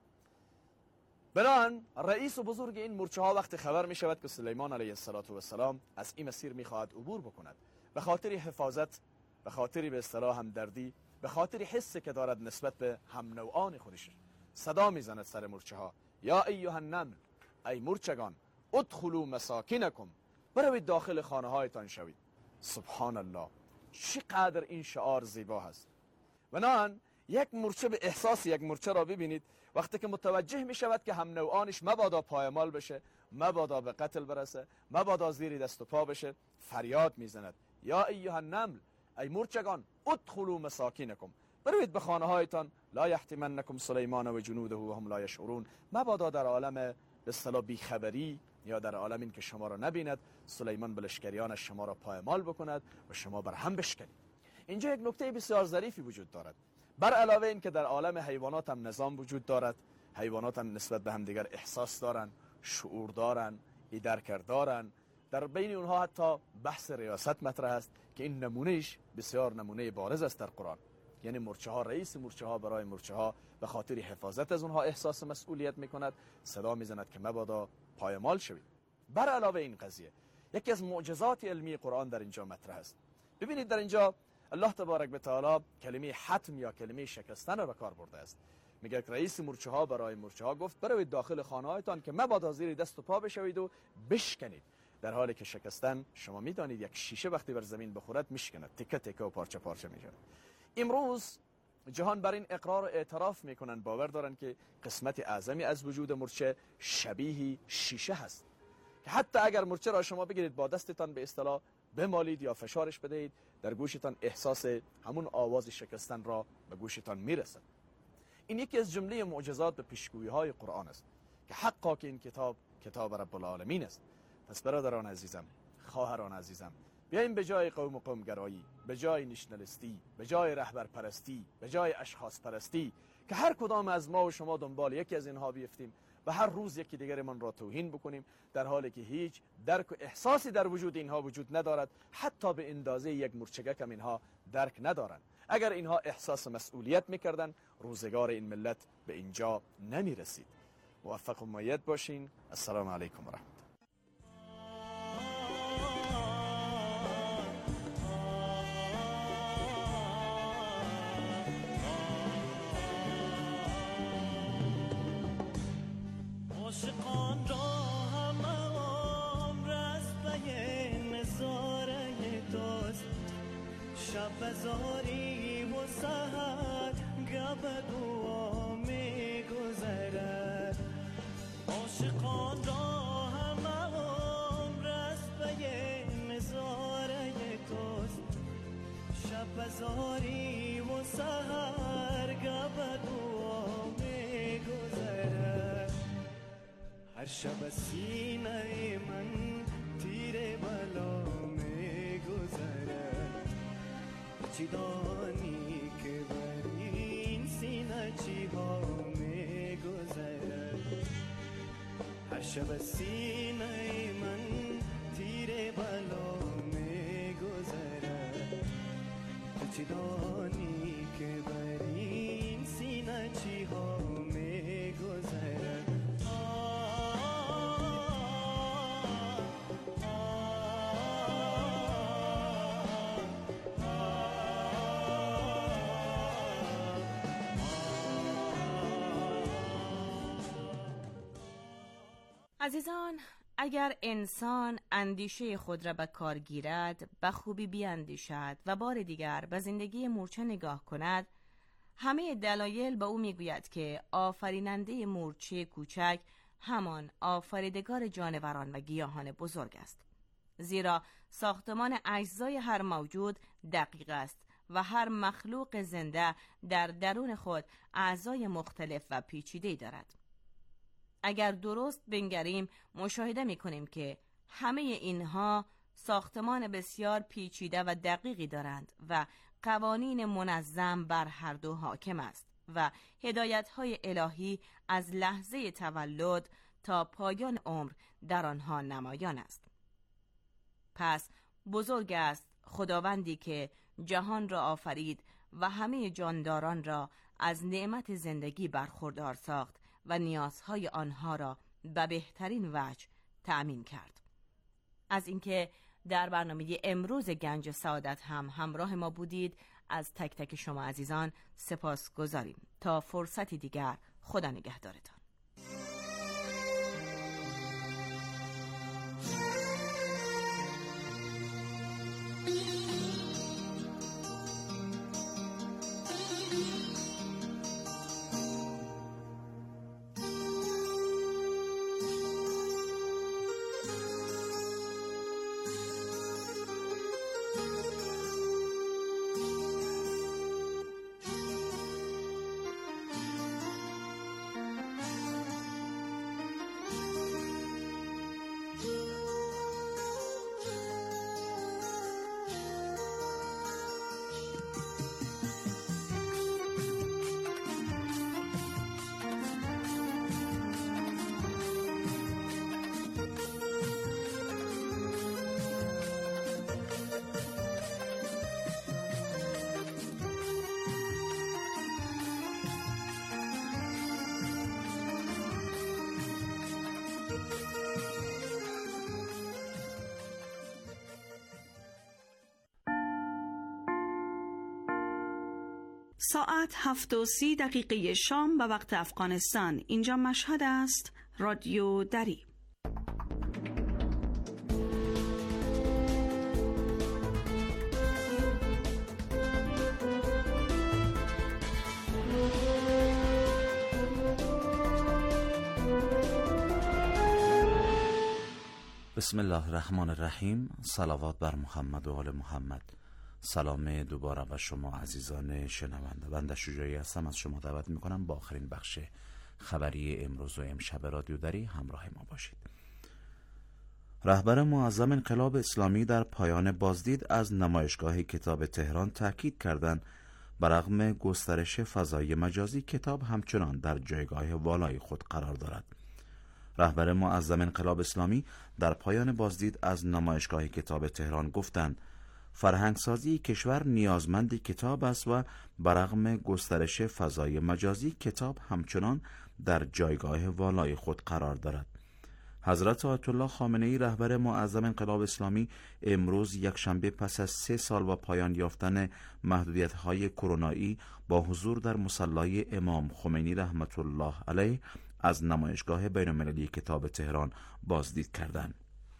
بنابراین رئیس و بزرگ این مورچه ها وقتی خبر می شود که سلیمان علیه السلام از این مسیر می خواهد عبور بکند، به خاطر حفاظت، به خاطر به اصطلاح همدردی، به خاطر حسی که دارد نسبت به هم نوعان خودش، صدا می زند سر مورچه ها: یا ایها النمل، ای مورچگان، ادخلوا مساکنکم، بروید داخل خانه هایتان شوید. سبحان الله، چقدر این شعار زیبا هست. بنابراین یک مورچه به احساس یک مورچه را ببینید وقتی که متوجه می شود که هم نوعانش مبادا پایمال بشه، مبادا به قتل برسه، مبادا زیر دست و پا بشه، فریاد می زند: یا ایها النمل، ای مورچگان، ادخلوا مساکنکم، بروید به خانه هایتان، لا یحطمنکم سلیمان و جنوده و هم لا یشعرون، مبادا در عالم به اصطلاح بیخبری یا در عالم این که شما را نبیند سلیمان به لشکریانش شما را پایمال بکند و شما بر هم بشکنید. اینجا یک نکته بسیار ظریفی وجود دارد. بر علاوه این که در عالم حیوانات هم نظام وجود دارد، حیوانات هم نسبت به هم دیگر احساس دارند، شعور دارند، درک دارند، در بین اونها حتی بحث ریاست مطرح است که این نمونهش بسیار نمونه بارز است در قرآن. یعنی مورچه ها، رئیس مورچه ها برای مورچه ها به خاطر حفاظت از اونها احساس مسئولیت میکند، صدا میزند که مبادا پایمال شوید. بر علاوه این قضیه یکی از معجزات علمی قرآن در اینجا مطرح است. ببینید در اینجا الله تبارک و تعالی کلمه حتم یا کلمه شکستن را به کار برده است. میگه که رئیس مورچه ها برای مورچه ها گفت بروید داخل خانه هایتان که مبادا زیر دست و پا بشوید و بشکنید، در حالی که شکستن شما میدانید یک شیشه وقتی بر زمین بخورد میشکند، تکه تکه و پارچه پارچه میشود. امروز جهان بر این اقرار و اعتراف میکنن، باور دارن که قسمت اعظمی از وجود مورچه شبیه شیشه هست که حتی اگر مورچه را شما بگیرید با دستتان به اصطلاح بمالید یا فشارش بدهید، در گوشتان احساس همون آواز شکستن را به گوشتان میرسد. این یکی از جمله معجزات به پیشگویی های قرآن است که حقا که این کتاب کتاب رب العالمین است. پس برادران عزیزم، خواهران عزیزم، بیاییم به جای قوم و قومگرایی، به جای نشنالیستی، به جای رهبر پرستی، به جای اشخاص پرستی که هر کدام از ما و شما دنبال یکی از اینها بیفتیم و هر روز یکی دیگرمان را توهین بکنیم، در حالی که هیچ درک و احساسی در وجود اینها وجود ندارد، حتی به اندازه یک مورچگک هم اینها درک ندارند. اگر اینها احساس مسئولیت میکردن، روزگار این ملت به اینجا نمی رسید. موفق و مؤید باشین. السلام علیکم و رحمت الله. عاشقان را همه عمر از پی نظاره دوست، شب بزاری و سحر گب دعا می گذرد. عاشقان را همه عمر از پی نظاره دوست، شب بزاری و سحر گب دعا می گذرد. هر شب سینه من تیر بلا می گذرد. چی دانی که بر این سینه چی ها می گذرد. هر شب سینه من تیر بلا می گذرد. چی دانی که بر این سینه چی ها می گذرد. عزیزان، اگر انسان اندیشه خود را به کار گیرد، به خوبی بیاندیشد و بار دیگر به زندگی مورچه نگاه کند، همه دلایل به او میگوید که آفریننده مورچه کوچک همان آفریدگار جانوران و گیاهان بزرگ است. زیرا ساختمان اجزای هر موجود دقیق است و هر مخلوق زنده در درون خود اعضای مختلف و پیچیده‌ای دارد. اگر درست بنگریم مشاهده می‌کنیم که همه اینها ساختمان بسیار پیچیده و دقیقی دارند و قوانین منظم بر هر دو حاکم است و هدایت‌های الهی از لحظه تولد تا پایان عمر در آنها نمایان است. پس بزرگ است خداوندی که جهان را آفرید و همه جانداران را از نعمت زندگی برخوردار ساخت و نیازهای آنها را به بهترین وجه تأمین کرد. از اینکه در برنامه امروز گنج سعادت هم همراه ما بودید از تک تک شما عزیزان سپاس گذاریم. تا فرصتی دیگر، خدا نگهدارتان. ساعت هفت و سی دقیقه شام به وقت افغانستان. اینجا مشهد است. رادیو دری. بسم الله الرحمن الرحیم. صلوات بر محمد و آل محمد. سلام دوباره به شما عزیزان شنونده. بنده شجاعی هستم، از شما دعوت میکنم با آخرین بخش خبری امروز و امشب رادیو دری همراه ما باشید. رهبر معظم انقلاب اسلامی در پایان بازدید از نمایشگاه کتاب تهران تاکید کردند برغم گسترش فضای مجازی کتاب همچنان در جایگاه والای خود قرار دارد. رهبر معظم انقلاب اسلامی در پایان بازدید از نمایشگاه کتاب تهران گفتند فرهنگسازی کشور نیازمند کتاب است و برغم گسترش فضای مجازی کتاب همچنان در جایگاه والای خود قرار دارد. حضرت آیت الله خامنه‌ای رهبر معظم انقلاب اسلامی امروز یکشنبه پس از سه سال با پایان یافتن محدودیت‌های کرونایی با حضور در مصلی امام خمینی رحمت الله علیه از نمایشگاه بین‌المللی کتاب تهران بازدید کردند.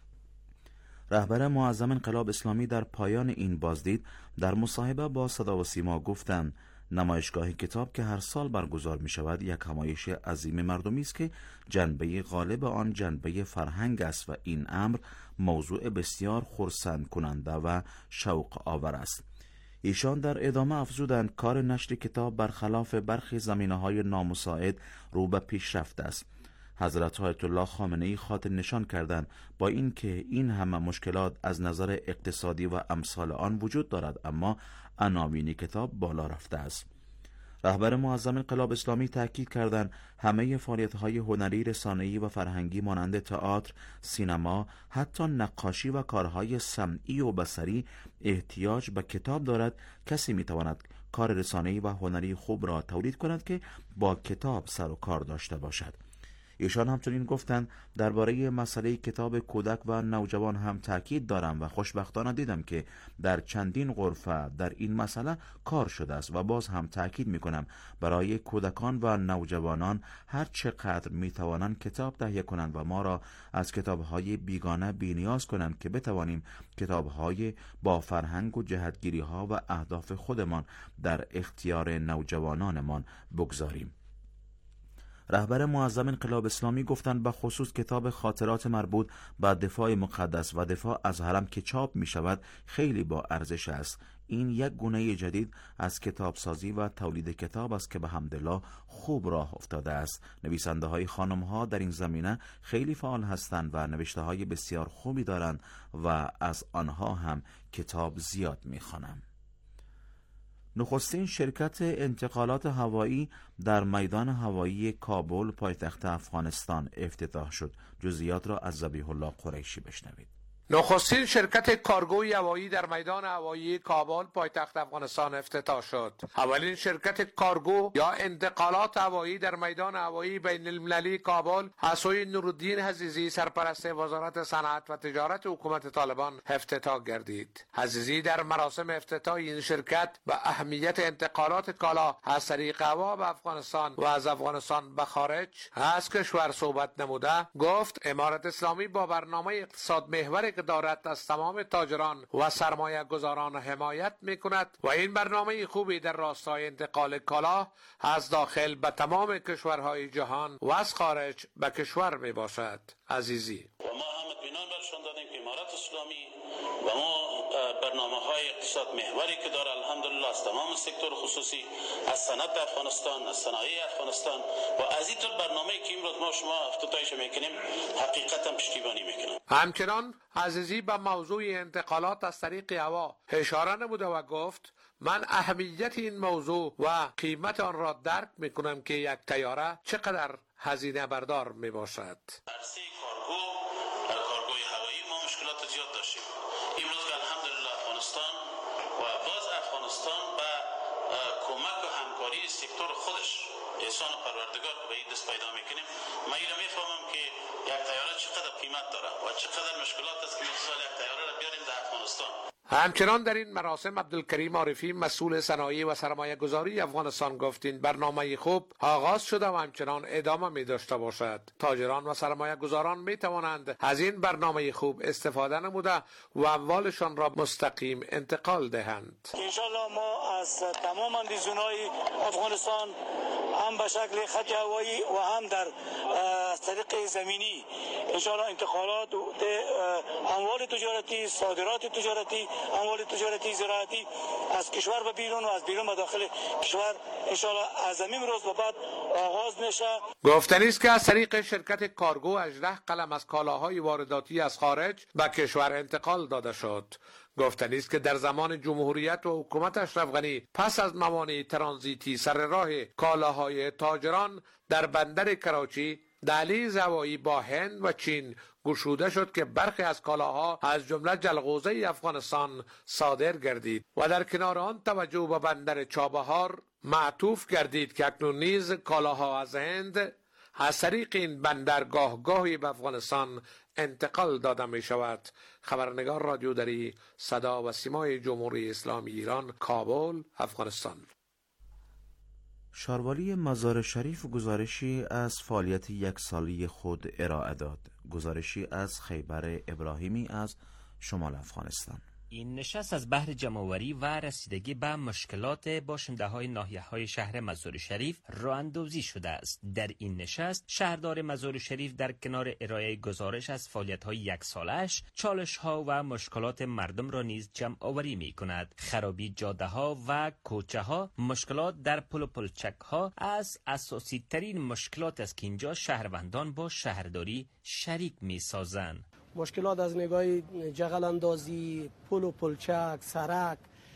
رهبر معظم انقلاب اسلامی در پایان این بازدید در مصاحبه با صدا و سیما گفتند نمایشگاه کتاب که هر سال برگزار می شود یک همایش عظیم مردمی است که جنبه غالب آن جنبه فرهنگ است و این امر موضوع بسیار خرسند کننده و شوق آور است. ایشان در ادامه افزودند کار نشر کتاب برخلاف برخی زمینه‌های نامساعد رو به پیشرفت است. حضرت آیت الله خامنه‌ای خاطر نشان کردند با اینکه این همه مشکلات از نظر اقتصادی و امثال آن وجود دارد اما عناوین کتاب بالا رفته است. رهبر معظم انقلاب اسلامی تاکید کردند همه فعالیت‌های هنری، رسانه‌ای و فرهنگی مانند تئاتر، سینما، حتی نقاشی و کارهای سمعی و بصری احتیاج به کتاب دارد. کسی می‌تواند کار رسانه‌ای و هنری خوب را تولید کند که با کتاب سر و کار داشته باشد. ایشان همچنین گفتند درباره مسئله کتاب کودک و نوجوان هم تاکید دارم و خوشبختانه دیدم که در چندین غرفه در این مسئله کار شده است و باز هم تاکید میکنم برای کودکان و نوجوانان هر چقدر میتوانند کتاب تهیه کنند و ما را از کتابهای بیگانه بی‌نیاز کنند که بتوانیم کتابهای با فرهنگ و جهتگیری ها و اهداف خودمان در اختیار نوجوانانمان بگذاریم. رهبر معظم انقلاب اسلامی گفتند به خصوص کتاب خاطرات مربوط به دفاع مقدس و دفاع از حرم که چاپ می شود خیلی با ارزش است. این یک گونه جدید از کتابسازی و تولید کتاب است که به حمدالله خوب راه افتاده است. نویسنده های خانم ها در این زمینه خیلی فعال هستند و نوشته های بسیار خوبی دارند و از آنها هم کتاب زیاد می خوانم. نخستین شرکت انتقالات هوایی در میدان هوایی کابل پایتخت افغانستان افتتاح شد. جزئیات را از ذبیح الله قریشی بشنوید. نخستین شرکت کارگوی هوایی در میدان هوایی کابل پایتخت افغانستان افتتاح شد. اولین شرکت کارگو یا انتقالات هوایی در میدان هوایی بین المللی کابل از سوی نورالدین عزیزی سرپرست وزارت صنعت و تجارت حکومت طالبان افتتاح گردید. عزیزی در مراسم افتتاح این شرکت به اهمیت انتقالات کالا از طریق هوا به افغانستان و از افغانستان به خارج از کشور صحبت نموده گفت امارت اسلامی با برنامه اقتصاد محور دارد از تمام تاجران و سرمایه گذاران حمایت می کند و این برنامه خوبی در راستای انتقال کالا از داخل به تمام کشورهای جهان و از خارج به کشور می باشد. عزیزی و ما هم اطمینان برشان دادیم که امارت اسلامی و ما برنامه های اقتصاد محوری که داره الحمدلله از تمام سکتور خصوصی، از صنعت افغانستان، از صنایع افغانستان و از این طور برنامه‌ای که امروز ما شما افتتاحش میکنیم حقیقتا پشتیبانی میکنیم. همچنان عزیزی به موضوع انتقالات از طریق هوا اشاره نموده و گفت من اهمیت این موضوع و قیمت آن را درک میکنم که یک طیاره چقدر هزینه بردار میباشد. عرصه کارگو کارگوی هوایی ما مشکلات زیاد داشتیم. امروز که الحمدلله افغانستان و باز افغانستان به کمک و همکاری سکتور خودش احسان پروردگار به این دست پیدا میکنیم. من اینو میفهمم که یک طیاره چقدر قیمت داره و چقدر مشکلات است که مثلا یک طیاره را بیاریم در افغانستان. همچنان در این مراسم عبدالکریم عارفی مسئول صنایع و سرمایه گذاری افغانستان گفت این برنامه خوب آغاز شده و همچنان ادامه می داشته باشد. تاجران و سرمایه گذاران می توانند از این برنامه خوب استفاده نموده و اموالشان را مستقیم انتقال دهند. انشالله ما از تمام اندیزونهای افغانستان هم به شکل خط هوایی و هم در طریق زمینی انشالله انتقالات اموال تجارتی، صادرات تجارتی، اموال تجارتی زراعتی از کشور به بیرون و از بیرون به داخل کشور انشالله از همین روز به بعد آغاز میشه. گفتنی است که از طریق شرکت کارگو هجده قلم از کالاهای وارداتی از خارج به کشور انتقال داده شد. گفتنی است که در زمان جمهوریت و حکومت اشرف غنی پس از موانع ترانزیتی سر راه کالاهای تاجران در بندر کراچی دهلیز هوایی با هند و چین گشوده شد که برخی از کالاها از جمله جلغوزه افغانستان صادر گردید و در کنار آن توجه به بندر چابهار معطوف گردید که اکنون نیز کالاها از هند از طریق این بندر گاه گاهی به افغانستان انتقال داده می شود. خبرنگار رادیو دری صدا و سیمای جمهوری اسلامی ایران، کابل، افغانستان. شاروالی مزار شریف گزارشی از فعالیت یک سالی خود ارائه داد. گزارشی از خیبر ابراهیمی از شمال افغانستان. این نشست از بحر جمع‌آوری و رسیدگی به مشکلات باشنده های ناحیه های شهر مزار شریف راه اندازی شده است. در این نشست شهردار مزار شریف در کنار ارائه گزارش از فعالیت های یک سالش، چالش ها و مشکلات مردم را نیز جمع آوری می کند. خرابی جاده ها و کوچه ها، مشکلات در پل و پلچک ها از اساسی ترین مشکلات است که اینجا شهروندان با شهرداری شریک می سازند. مشکلات از نگاه جغل اندازی، پل و پلچک، سرک،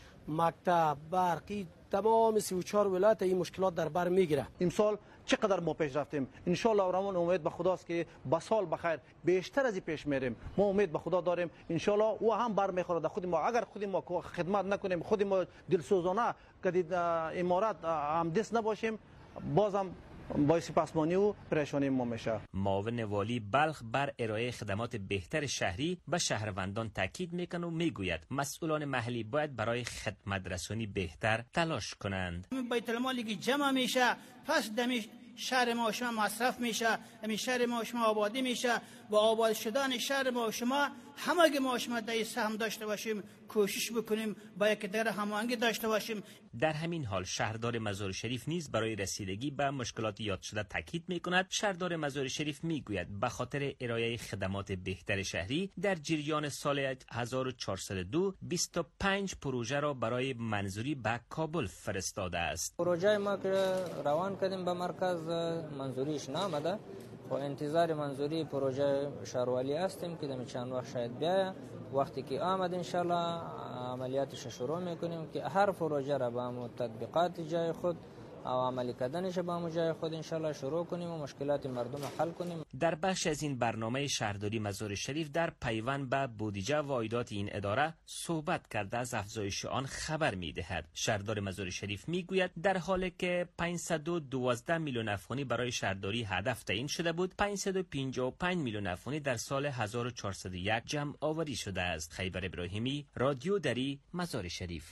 مکتب، برقی، تمام سی و چهار ولایت این مشکلات در بر میگیره. امسال چقدر ما پیش رفتیم، ان شاء الله رحمان امید به خداست که با سال بخیر بیشتر از این پیش میریم. ما امید به خدا داریم ان شاء الله و هم بر میخوره خود ما. اگر خود ما خدمت نکنیم، خود ما دلسوزانه که امارات هم دست نباشیم، بازم باعث پسمانی و پریشانی ما میشه. معاون والی بلخ بر ارائه خدمات بهتر شهری به شهروندان تاکید میکنه و میگوید مسئولان محلی باید برای خدمت رسانی بهتر تلاش کنند. بیت المالی که جمع میشه پس دمی شهر ما و شما مصرف میشه، همین شهر ما و شما آبادی میشه و آباد شدن شهر ما و شما همه ما و شما در سهم داشته باشیم، کوشش بکنیم با یک در هماهنگی داشته باشیم. در همین حال شهردار مزار شریف نیز برای رسیدگی به مشکلات یاد شده تاکید میکند. شهردار مزار شریف میگوید به خاطر ارائه خدمات بهتر شهری در جریان سال هزار و چهارصد و دو بیست و پنج پروژه را برای منظوری به کابل فرستاده است. پروژه ما که روان کردیم به مرکز منظوریش نامده و انتظار منظوری پروژه شهروالی هستیم که در چند وقت شاید بیاید. وقتی که آمد انشالله عملیاتش شروع میکنیم که هر پروژه را با هم تطبیقات جای خود او عملی کردنش با هم جای خود انشالله شروع کنیم و مشکلات مردم را حل کنیم. در بخش از این برنامه شهرداری مزار شریف در پیوند به بودجه و عایدات این اداره صحبت کرده از افزایش آن خبر میدهد. شهردار مزار شریف میگوید در حالی که پانصد و دوازده میلیون افغانی برای شهرداری هدف تعیین شده بود، پانصد و پنجاه و پنج میلیون افغانی در سال هزار و چهارصد و یک جمع آوری شده است. خیبر ابراهیمی، رادیو دری، مزار شریف.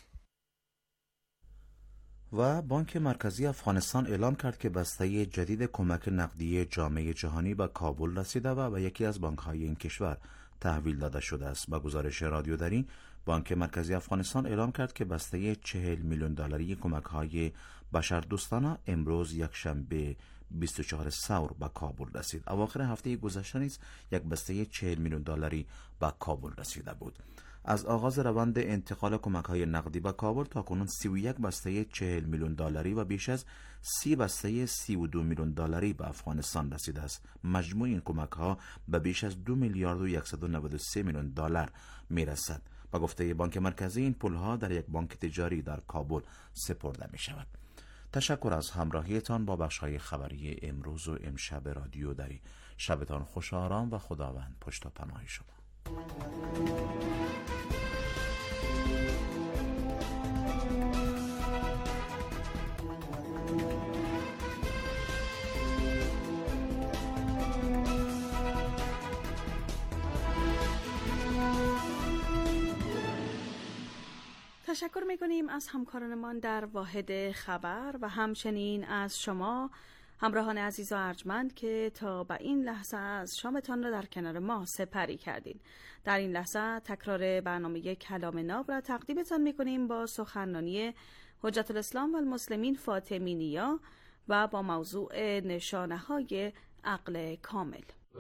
و بانک مرکزی افغانستان اعلام کرد که بسته جدید کمک نقدی جامعه جهانی به کابل رسیده و به یکی از بانک‌های این کشور تحویل داده شده است. با گزارش رادیو دری، بانک مرکزی افغانستان اعلام کرد که بسته چهل میلیون دلاری کمک‌های بشردوستانه امروز یکشنبه بیست و چهار ثور به کابل رسید. اواخر هفته گذشته نیز یک بسته چهل میلیون دلاری به کابل رسیده بود. از آغاز روند انتقال کمک‌های نقدی به کابل تا کنون سی و یک بسته چهل میلیون دلاری و بیش از سی بسته سی و دو میلیون دلاری به افغانستان رسیده است. مجموع این کمک‌ها به بیش از دو میلیارد و صد و نود و سه میلیون دلار میرسد. با گفته بانک مرکزی این پول‌ها در یک بانک تجاری در کابل سپرده می‌شود. تشکر از همراهیتان با بخش‌های خبری امروز و امشب رادیو دری. شبتان خوش و آرام و خداوند پشت و پناه شما. تشکر میکنیم از همکارانمان در واحد خبر و همچنین از شما همراهان عزیز و ارجمند که تا به این لحظه از شامتان را در کنار ما سپری کردین. در این لحظه تکرار برنامه کلام ناب را تقدیمتان میکنیم با سخنرانی حجت الاسلام و المسلمین فاطمی نیا و با موضوع نشانه های عقل کامل.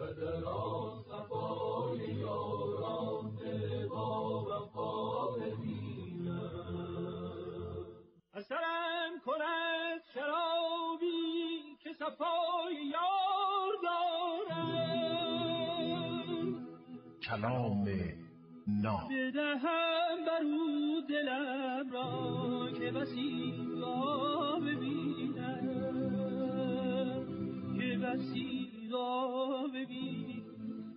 اثرم کند شرابی که صفای یار دارم، کلام ناب بدهم برو دلم را که بسی را ببینم، که بسی را ببینم.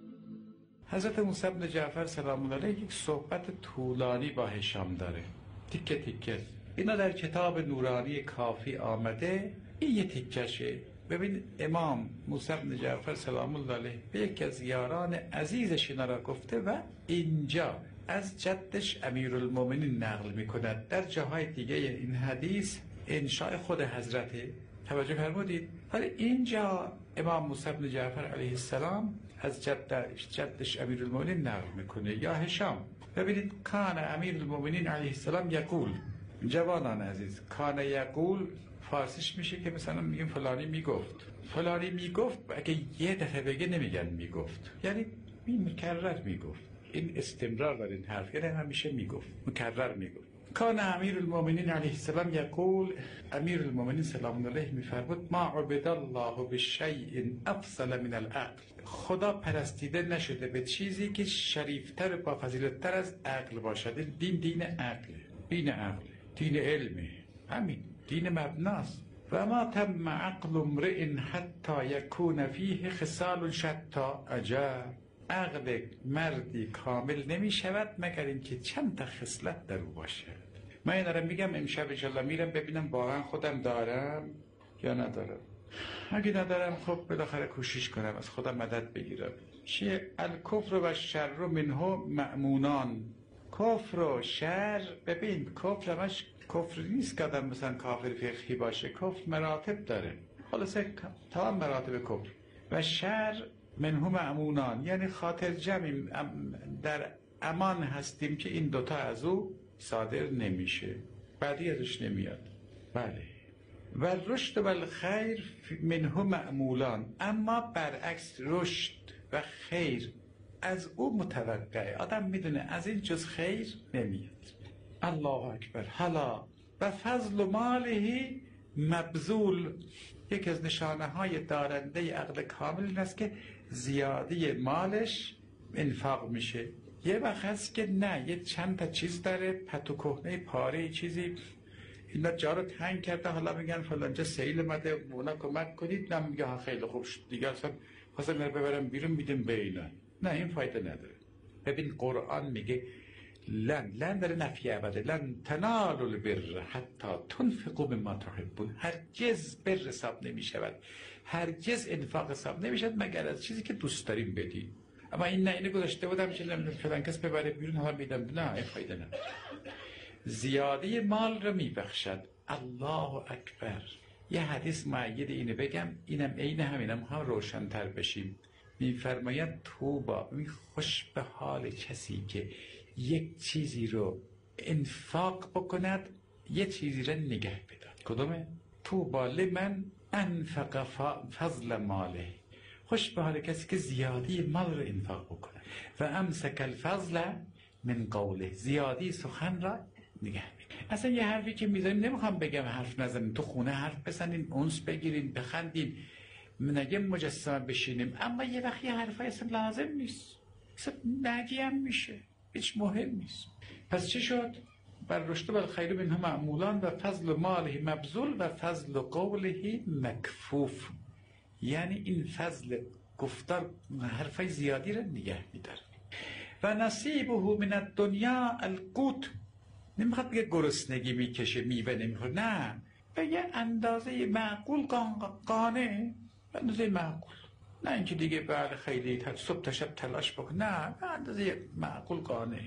حضرت موسی بن جعفر سلام الله علیه یک صحبت طولانی با هشام داره، تیکه تیکه. اینا در کتاب نورانی کافی آمده، این یه تیکشه. ببین امام موسی بن جعفر سلام الله علیه به یکی از یاران عزیزش اینا را گفته و اینجا از جدش امیرالمومنین نقل میکند. در جاهای دیگه این حدیث انشاء خود حضرته، توجه فرمودید. ولی اینجا امام موسی بن جعفر علیه السلام از جدش جدش امیرالمومنین نقل میکنه یا هشام. ببینید کان امیرالمومنین علیه السلام یقول، جوانان عزیز، کان یقول فارسیش میشه که مثلا میگیم فلانی میگفت، فلانی میگفت. اگه یه دفعه بگه نمیگن میگفت، یعنی می مکرر میگفت. این استمرار در این حرف، یعنی همیشه میگفت، مکرر میگفت. کان امیرالمومنین علیه السلام یقول، امیرالمومنین سلام الله علیه میفرمود ما عبد الله بشیء افضل من العقل، خدا پرستیده نشده به چیزی که شریفتر و با فضیلت‌تر از عقل باشد. دین دین عقل، دین عقل، دین علمه، همین دین مبناست. و ما تم عقل امرئ حتی یکون فیه خصال شتا. عجب، عقل مردی کامل نمی شود مگر اینکه چند تا خصلت در او باشد. من این رو میگم امشب انشالله میرم ببینم واقعا خودم دارم یا ندارم. اگه ندارم خب بالاخره کوشش کنم از خودم مدد بگیرم. چیه؟ الکفر و شر منه مأمونان. کفر و شر، ببین کفر همش کفر نیست که آدم مثلا کافر فقهی باشه. کفر مراتب داره، خلاصه تا مراتب کفر. و شر منه مأمونان، یعنی خاطر جمعیم در امان هستیم که این دوتا از او صادر نمیشه، بعدی ازش نمیاد. بله. و رشد و الخیر منه مأمولان، اما برعکس رشد و خیر از او متوقعه. آدم میدونه از این جز خیر نمیاد. الله اکبر. حالا و فضل ماله مبذول، یکی از نشانه های دارنده عقل کامل این است که زیادی مالش انفاق میشه. یه وقت هست که نه، یه چند تا چیز داره، پتو کهنه پاره چیزی، اینا جا رو تنگ کرده، حالا میگن فلانجا سیل مده اونا کمک کنید، نه میگه خیلی خوب شد دیگه، اصلا خواستم رو ببرم بیرون میدیم به اینا. نه، این فایده نداره. ببین قرآن میگه لن لن داره نفی ابده، لن تنالوا البر حتی تنفقوا مما تحبون. هرگز بر حساب نمیشود، هرگز انفاق حساب نمیشود مگر از چیزی که دوست داریم بدی. اما این نه، اینو گذاشته بودم که فلان کس ببره بیرون حالا میدم، نه این فایده نداره. زیادی مال رو میبخشد. الله اکبر. یه حدیث معید اینو بگم، اینم عین همینم ها روشن‌تر بشیم. میفرماید توبا، می خوش به حال کسی که یک چیزی رو انفاق بکند، یه چیزی رو نگه بدارد. کدومه؟ توبا لمن انفق فضل ماله. خوش به حال کسی که زیادی مال رو انفاق بکنه. و امسک الفضل من قوله، زیادی سخن را نگه می‌داره. اصلا یه حرفی که میذاریم نمیخوام بگم حرف نزنیم، تو خونه حرف بزنیم، اونس بگیریم، بخندیم، نگه مجسمه بشینیم، اما یه وقت یه حرفای اصلا لازم نیست، اصلا نگی هم میشه، هیچ مهم نیست. پس چی شد؟ بر رشد و الخیر منه معمولان و فضل ماله مبذول و فضل قوله مکفوف. یعنی این فضل گفتار حرفای زیادی رو نگه میداره. و نصیبه من الدنیا القوت. نمیخواد بگه گرسنگی میکشه میوه نمیخواد، نه، به یه اندازه معقول قانع، اندازه معقول، نه اینکه دیگه بعد خیلی صبح تا شب تلاش بکن، نه، به اندازه معقول قانع.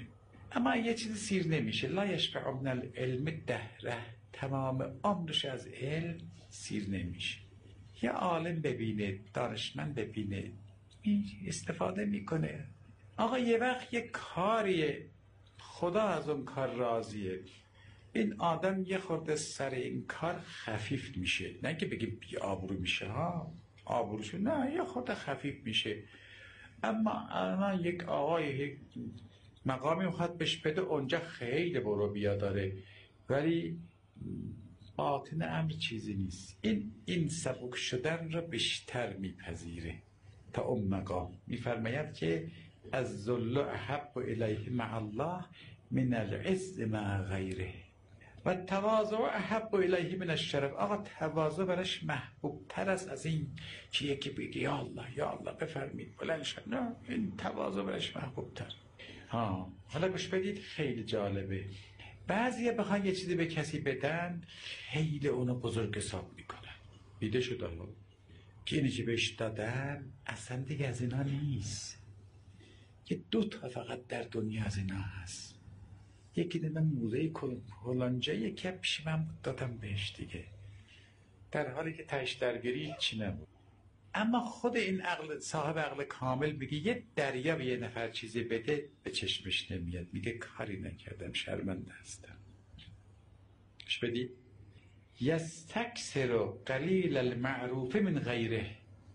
اما یه چیزی سیر نمیشه، لا یشبع من العلم دهره، تمام عمرش از علم سیر نمیشه. یه عالم ببینه، دانشمند ببینه، استفاده میکنه. آقا یه وقت یه کاریه، خدا از اون کار راضیه، این آدم یه خورده سر این کار خفیف میشه، نه که بگیم بی آبرو میشه ها، آبروشو نه، یه خورده خفیف میشه. اما الان یک آقای یک مقامی میخواد بهش بده، اونجا خیلی برو بیا داره، ولی باطن امر چیزی نیست. این این سبک شدن را بیشتر میپذیره تا اون مقام. میفرماید که از ذل احب الیه مع الله من العز مع غیره و تواضع احب الیه من الشرف. آقا تواضع برش محبوب تر است از این که یکی بگه یا الله یا الله بفرمید بلند شد، نه، این تواضع برش محبوب تر. ها حالا گوش بدید، خیلی جالبه. بعضی‌ها بخوان یه چیزی به کسی بدن خیلی اونو بزرگ حساب میکنن. دیده شده ها که اینی که بهش دادن اصلا دیگه از اینا نیست. یه دو تا فقط در دنیا از اینا هست. یکی دیدم موزه کلانجا، یکی پیش من دادم بهش دیگه، در حالی که تش درگیری چی نبود. اما خود این عقل، صاحب عقل کامل میگه یه دریا به یه نفر چیزی بده به چشمش نمیاد، میگه کاری نکردم، شرمنده هستم. اش بدید یستکثر قلیل المعروف من غیره،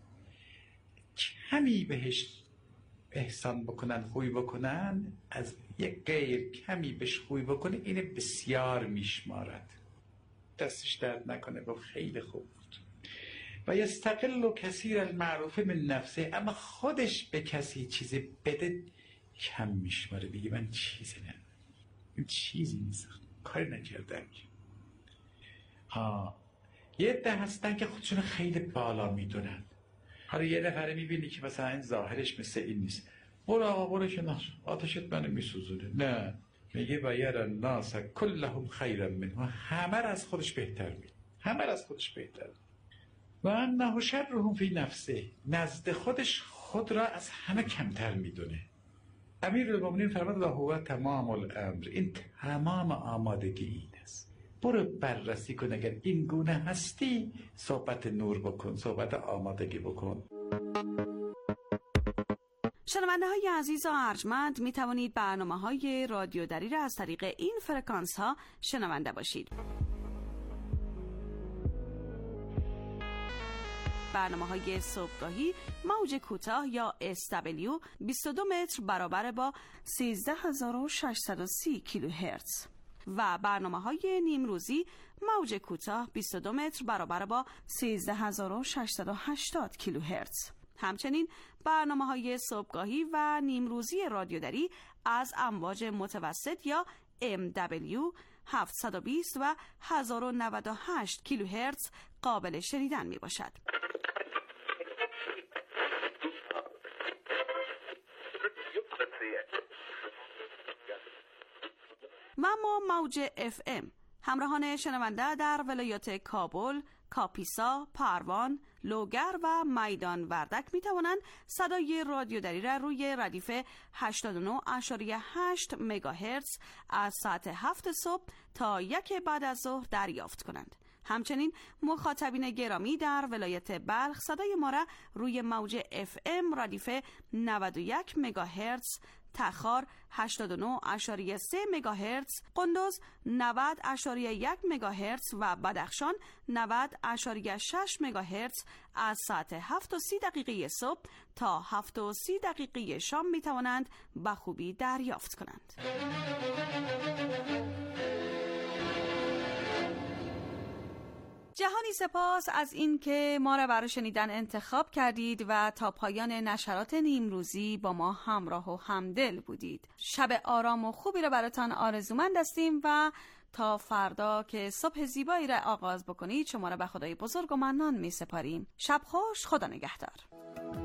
کمی بهش احسان بکنن، خوبی بکنن، از یک غیر کمی بهش خوبی بکنه، اینه بسیار میشمارد. دستش درد نکنه، با خیلی خوب بود. و یستقل کثیر المعروف من نفسه، اما خودش به کسی چیزی بده کم میشماره، بگه من چیزی نه، این چیزی نیست، کاری نکردم. ها یه عده هستن که خودشون خیلی بالا میدونن. حالا یه نفره میبینی که مثلا این ظاهرش مثل این نیست، برو آقا برو کنار، آتشت منو میسوزونه. نه، میگه باید الناس کلهم خیرا منه، همه از خودش بهتر میده، همه از خودش بهتر. و انه شرهم فی نفسه، نزد خودش خود را از همه کمتر میدونه. امیرالمومنین فرمود و هو تمام الامر، این تمام آمادگی این است. برو بررسی کن، اگر این گونه هستی صحبت نور بکن، صحبت آمادگی بکن. شنونده های عزیز و ارجمند، می توانید برنامه های رادیو دری را از طریق این فرکانس ها شنونده باشید. برنامه های صبحگاهی موج کوتاه یا اس دبلیو بیست و دو متر برابر با سیزده هزار و ششصد و سی کیلوهرتز و برنامه های نیمروزی موج کوتاه بیست و دو متر برابر با سیزده هزار و ششصد و هشتاد کیلوهرتز. همچنین برنامه های صبحگاهی و نیمروزی رادیو دری از امواج متوسط یا ام دبلیو هفتصد و بیست و هزار و نود و هشت کیلوهرتز قابل شنیدن می باشد. و ما موج اف ام همراهان شنونده در ولایات کابل، کاپیسا، پروان، لوگر و میدان وردک می توانند صدای رادیو دری را روی ردیف هشتاد و نه ممیز هشت مگاهرتز از ساعت هفت صبح تا یک بعد از ظهر دریافت کنند. همچنین مخاطبین گرامی در ولایت بلخ صدای ما را روی موج اف ام ردیف نود و یک مگاهرتز، تخار هشتاد و نه ممیز سه مگاهرتز، قندوز نود ممیز یک مگاهرتز و بدخشان نود ممیز شش مگاهرتز از ساعت هفت و سی دقیقه صبح تا هفت و سی دقیقه شام می توانند به خوبی دریافت کنند. جهانی سپاس از این که ما را برای شنیدن انتخاب کردید و تا پایان نشرات نیمروزی با ما همراه و همدل بودید. شب آرام و خوبی را براتان آرزومند هستیم و تا فردا که صبح زیبایی را آغاز بکنید شما را به خدای بزرگ و منان می سپاریم. شب خوش، خدا نگهدار.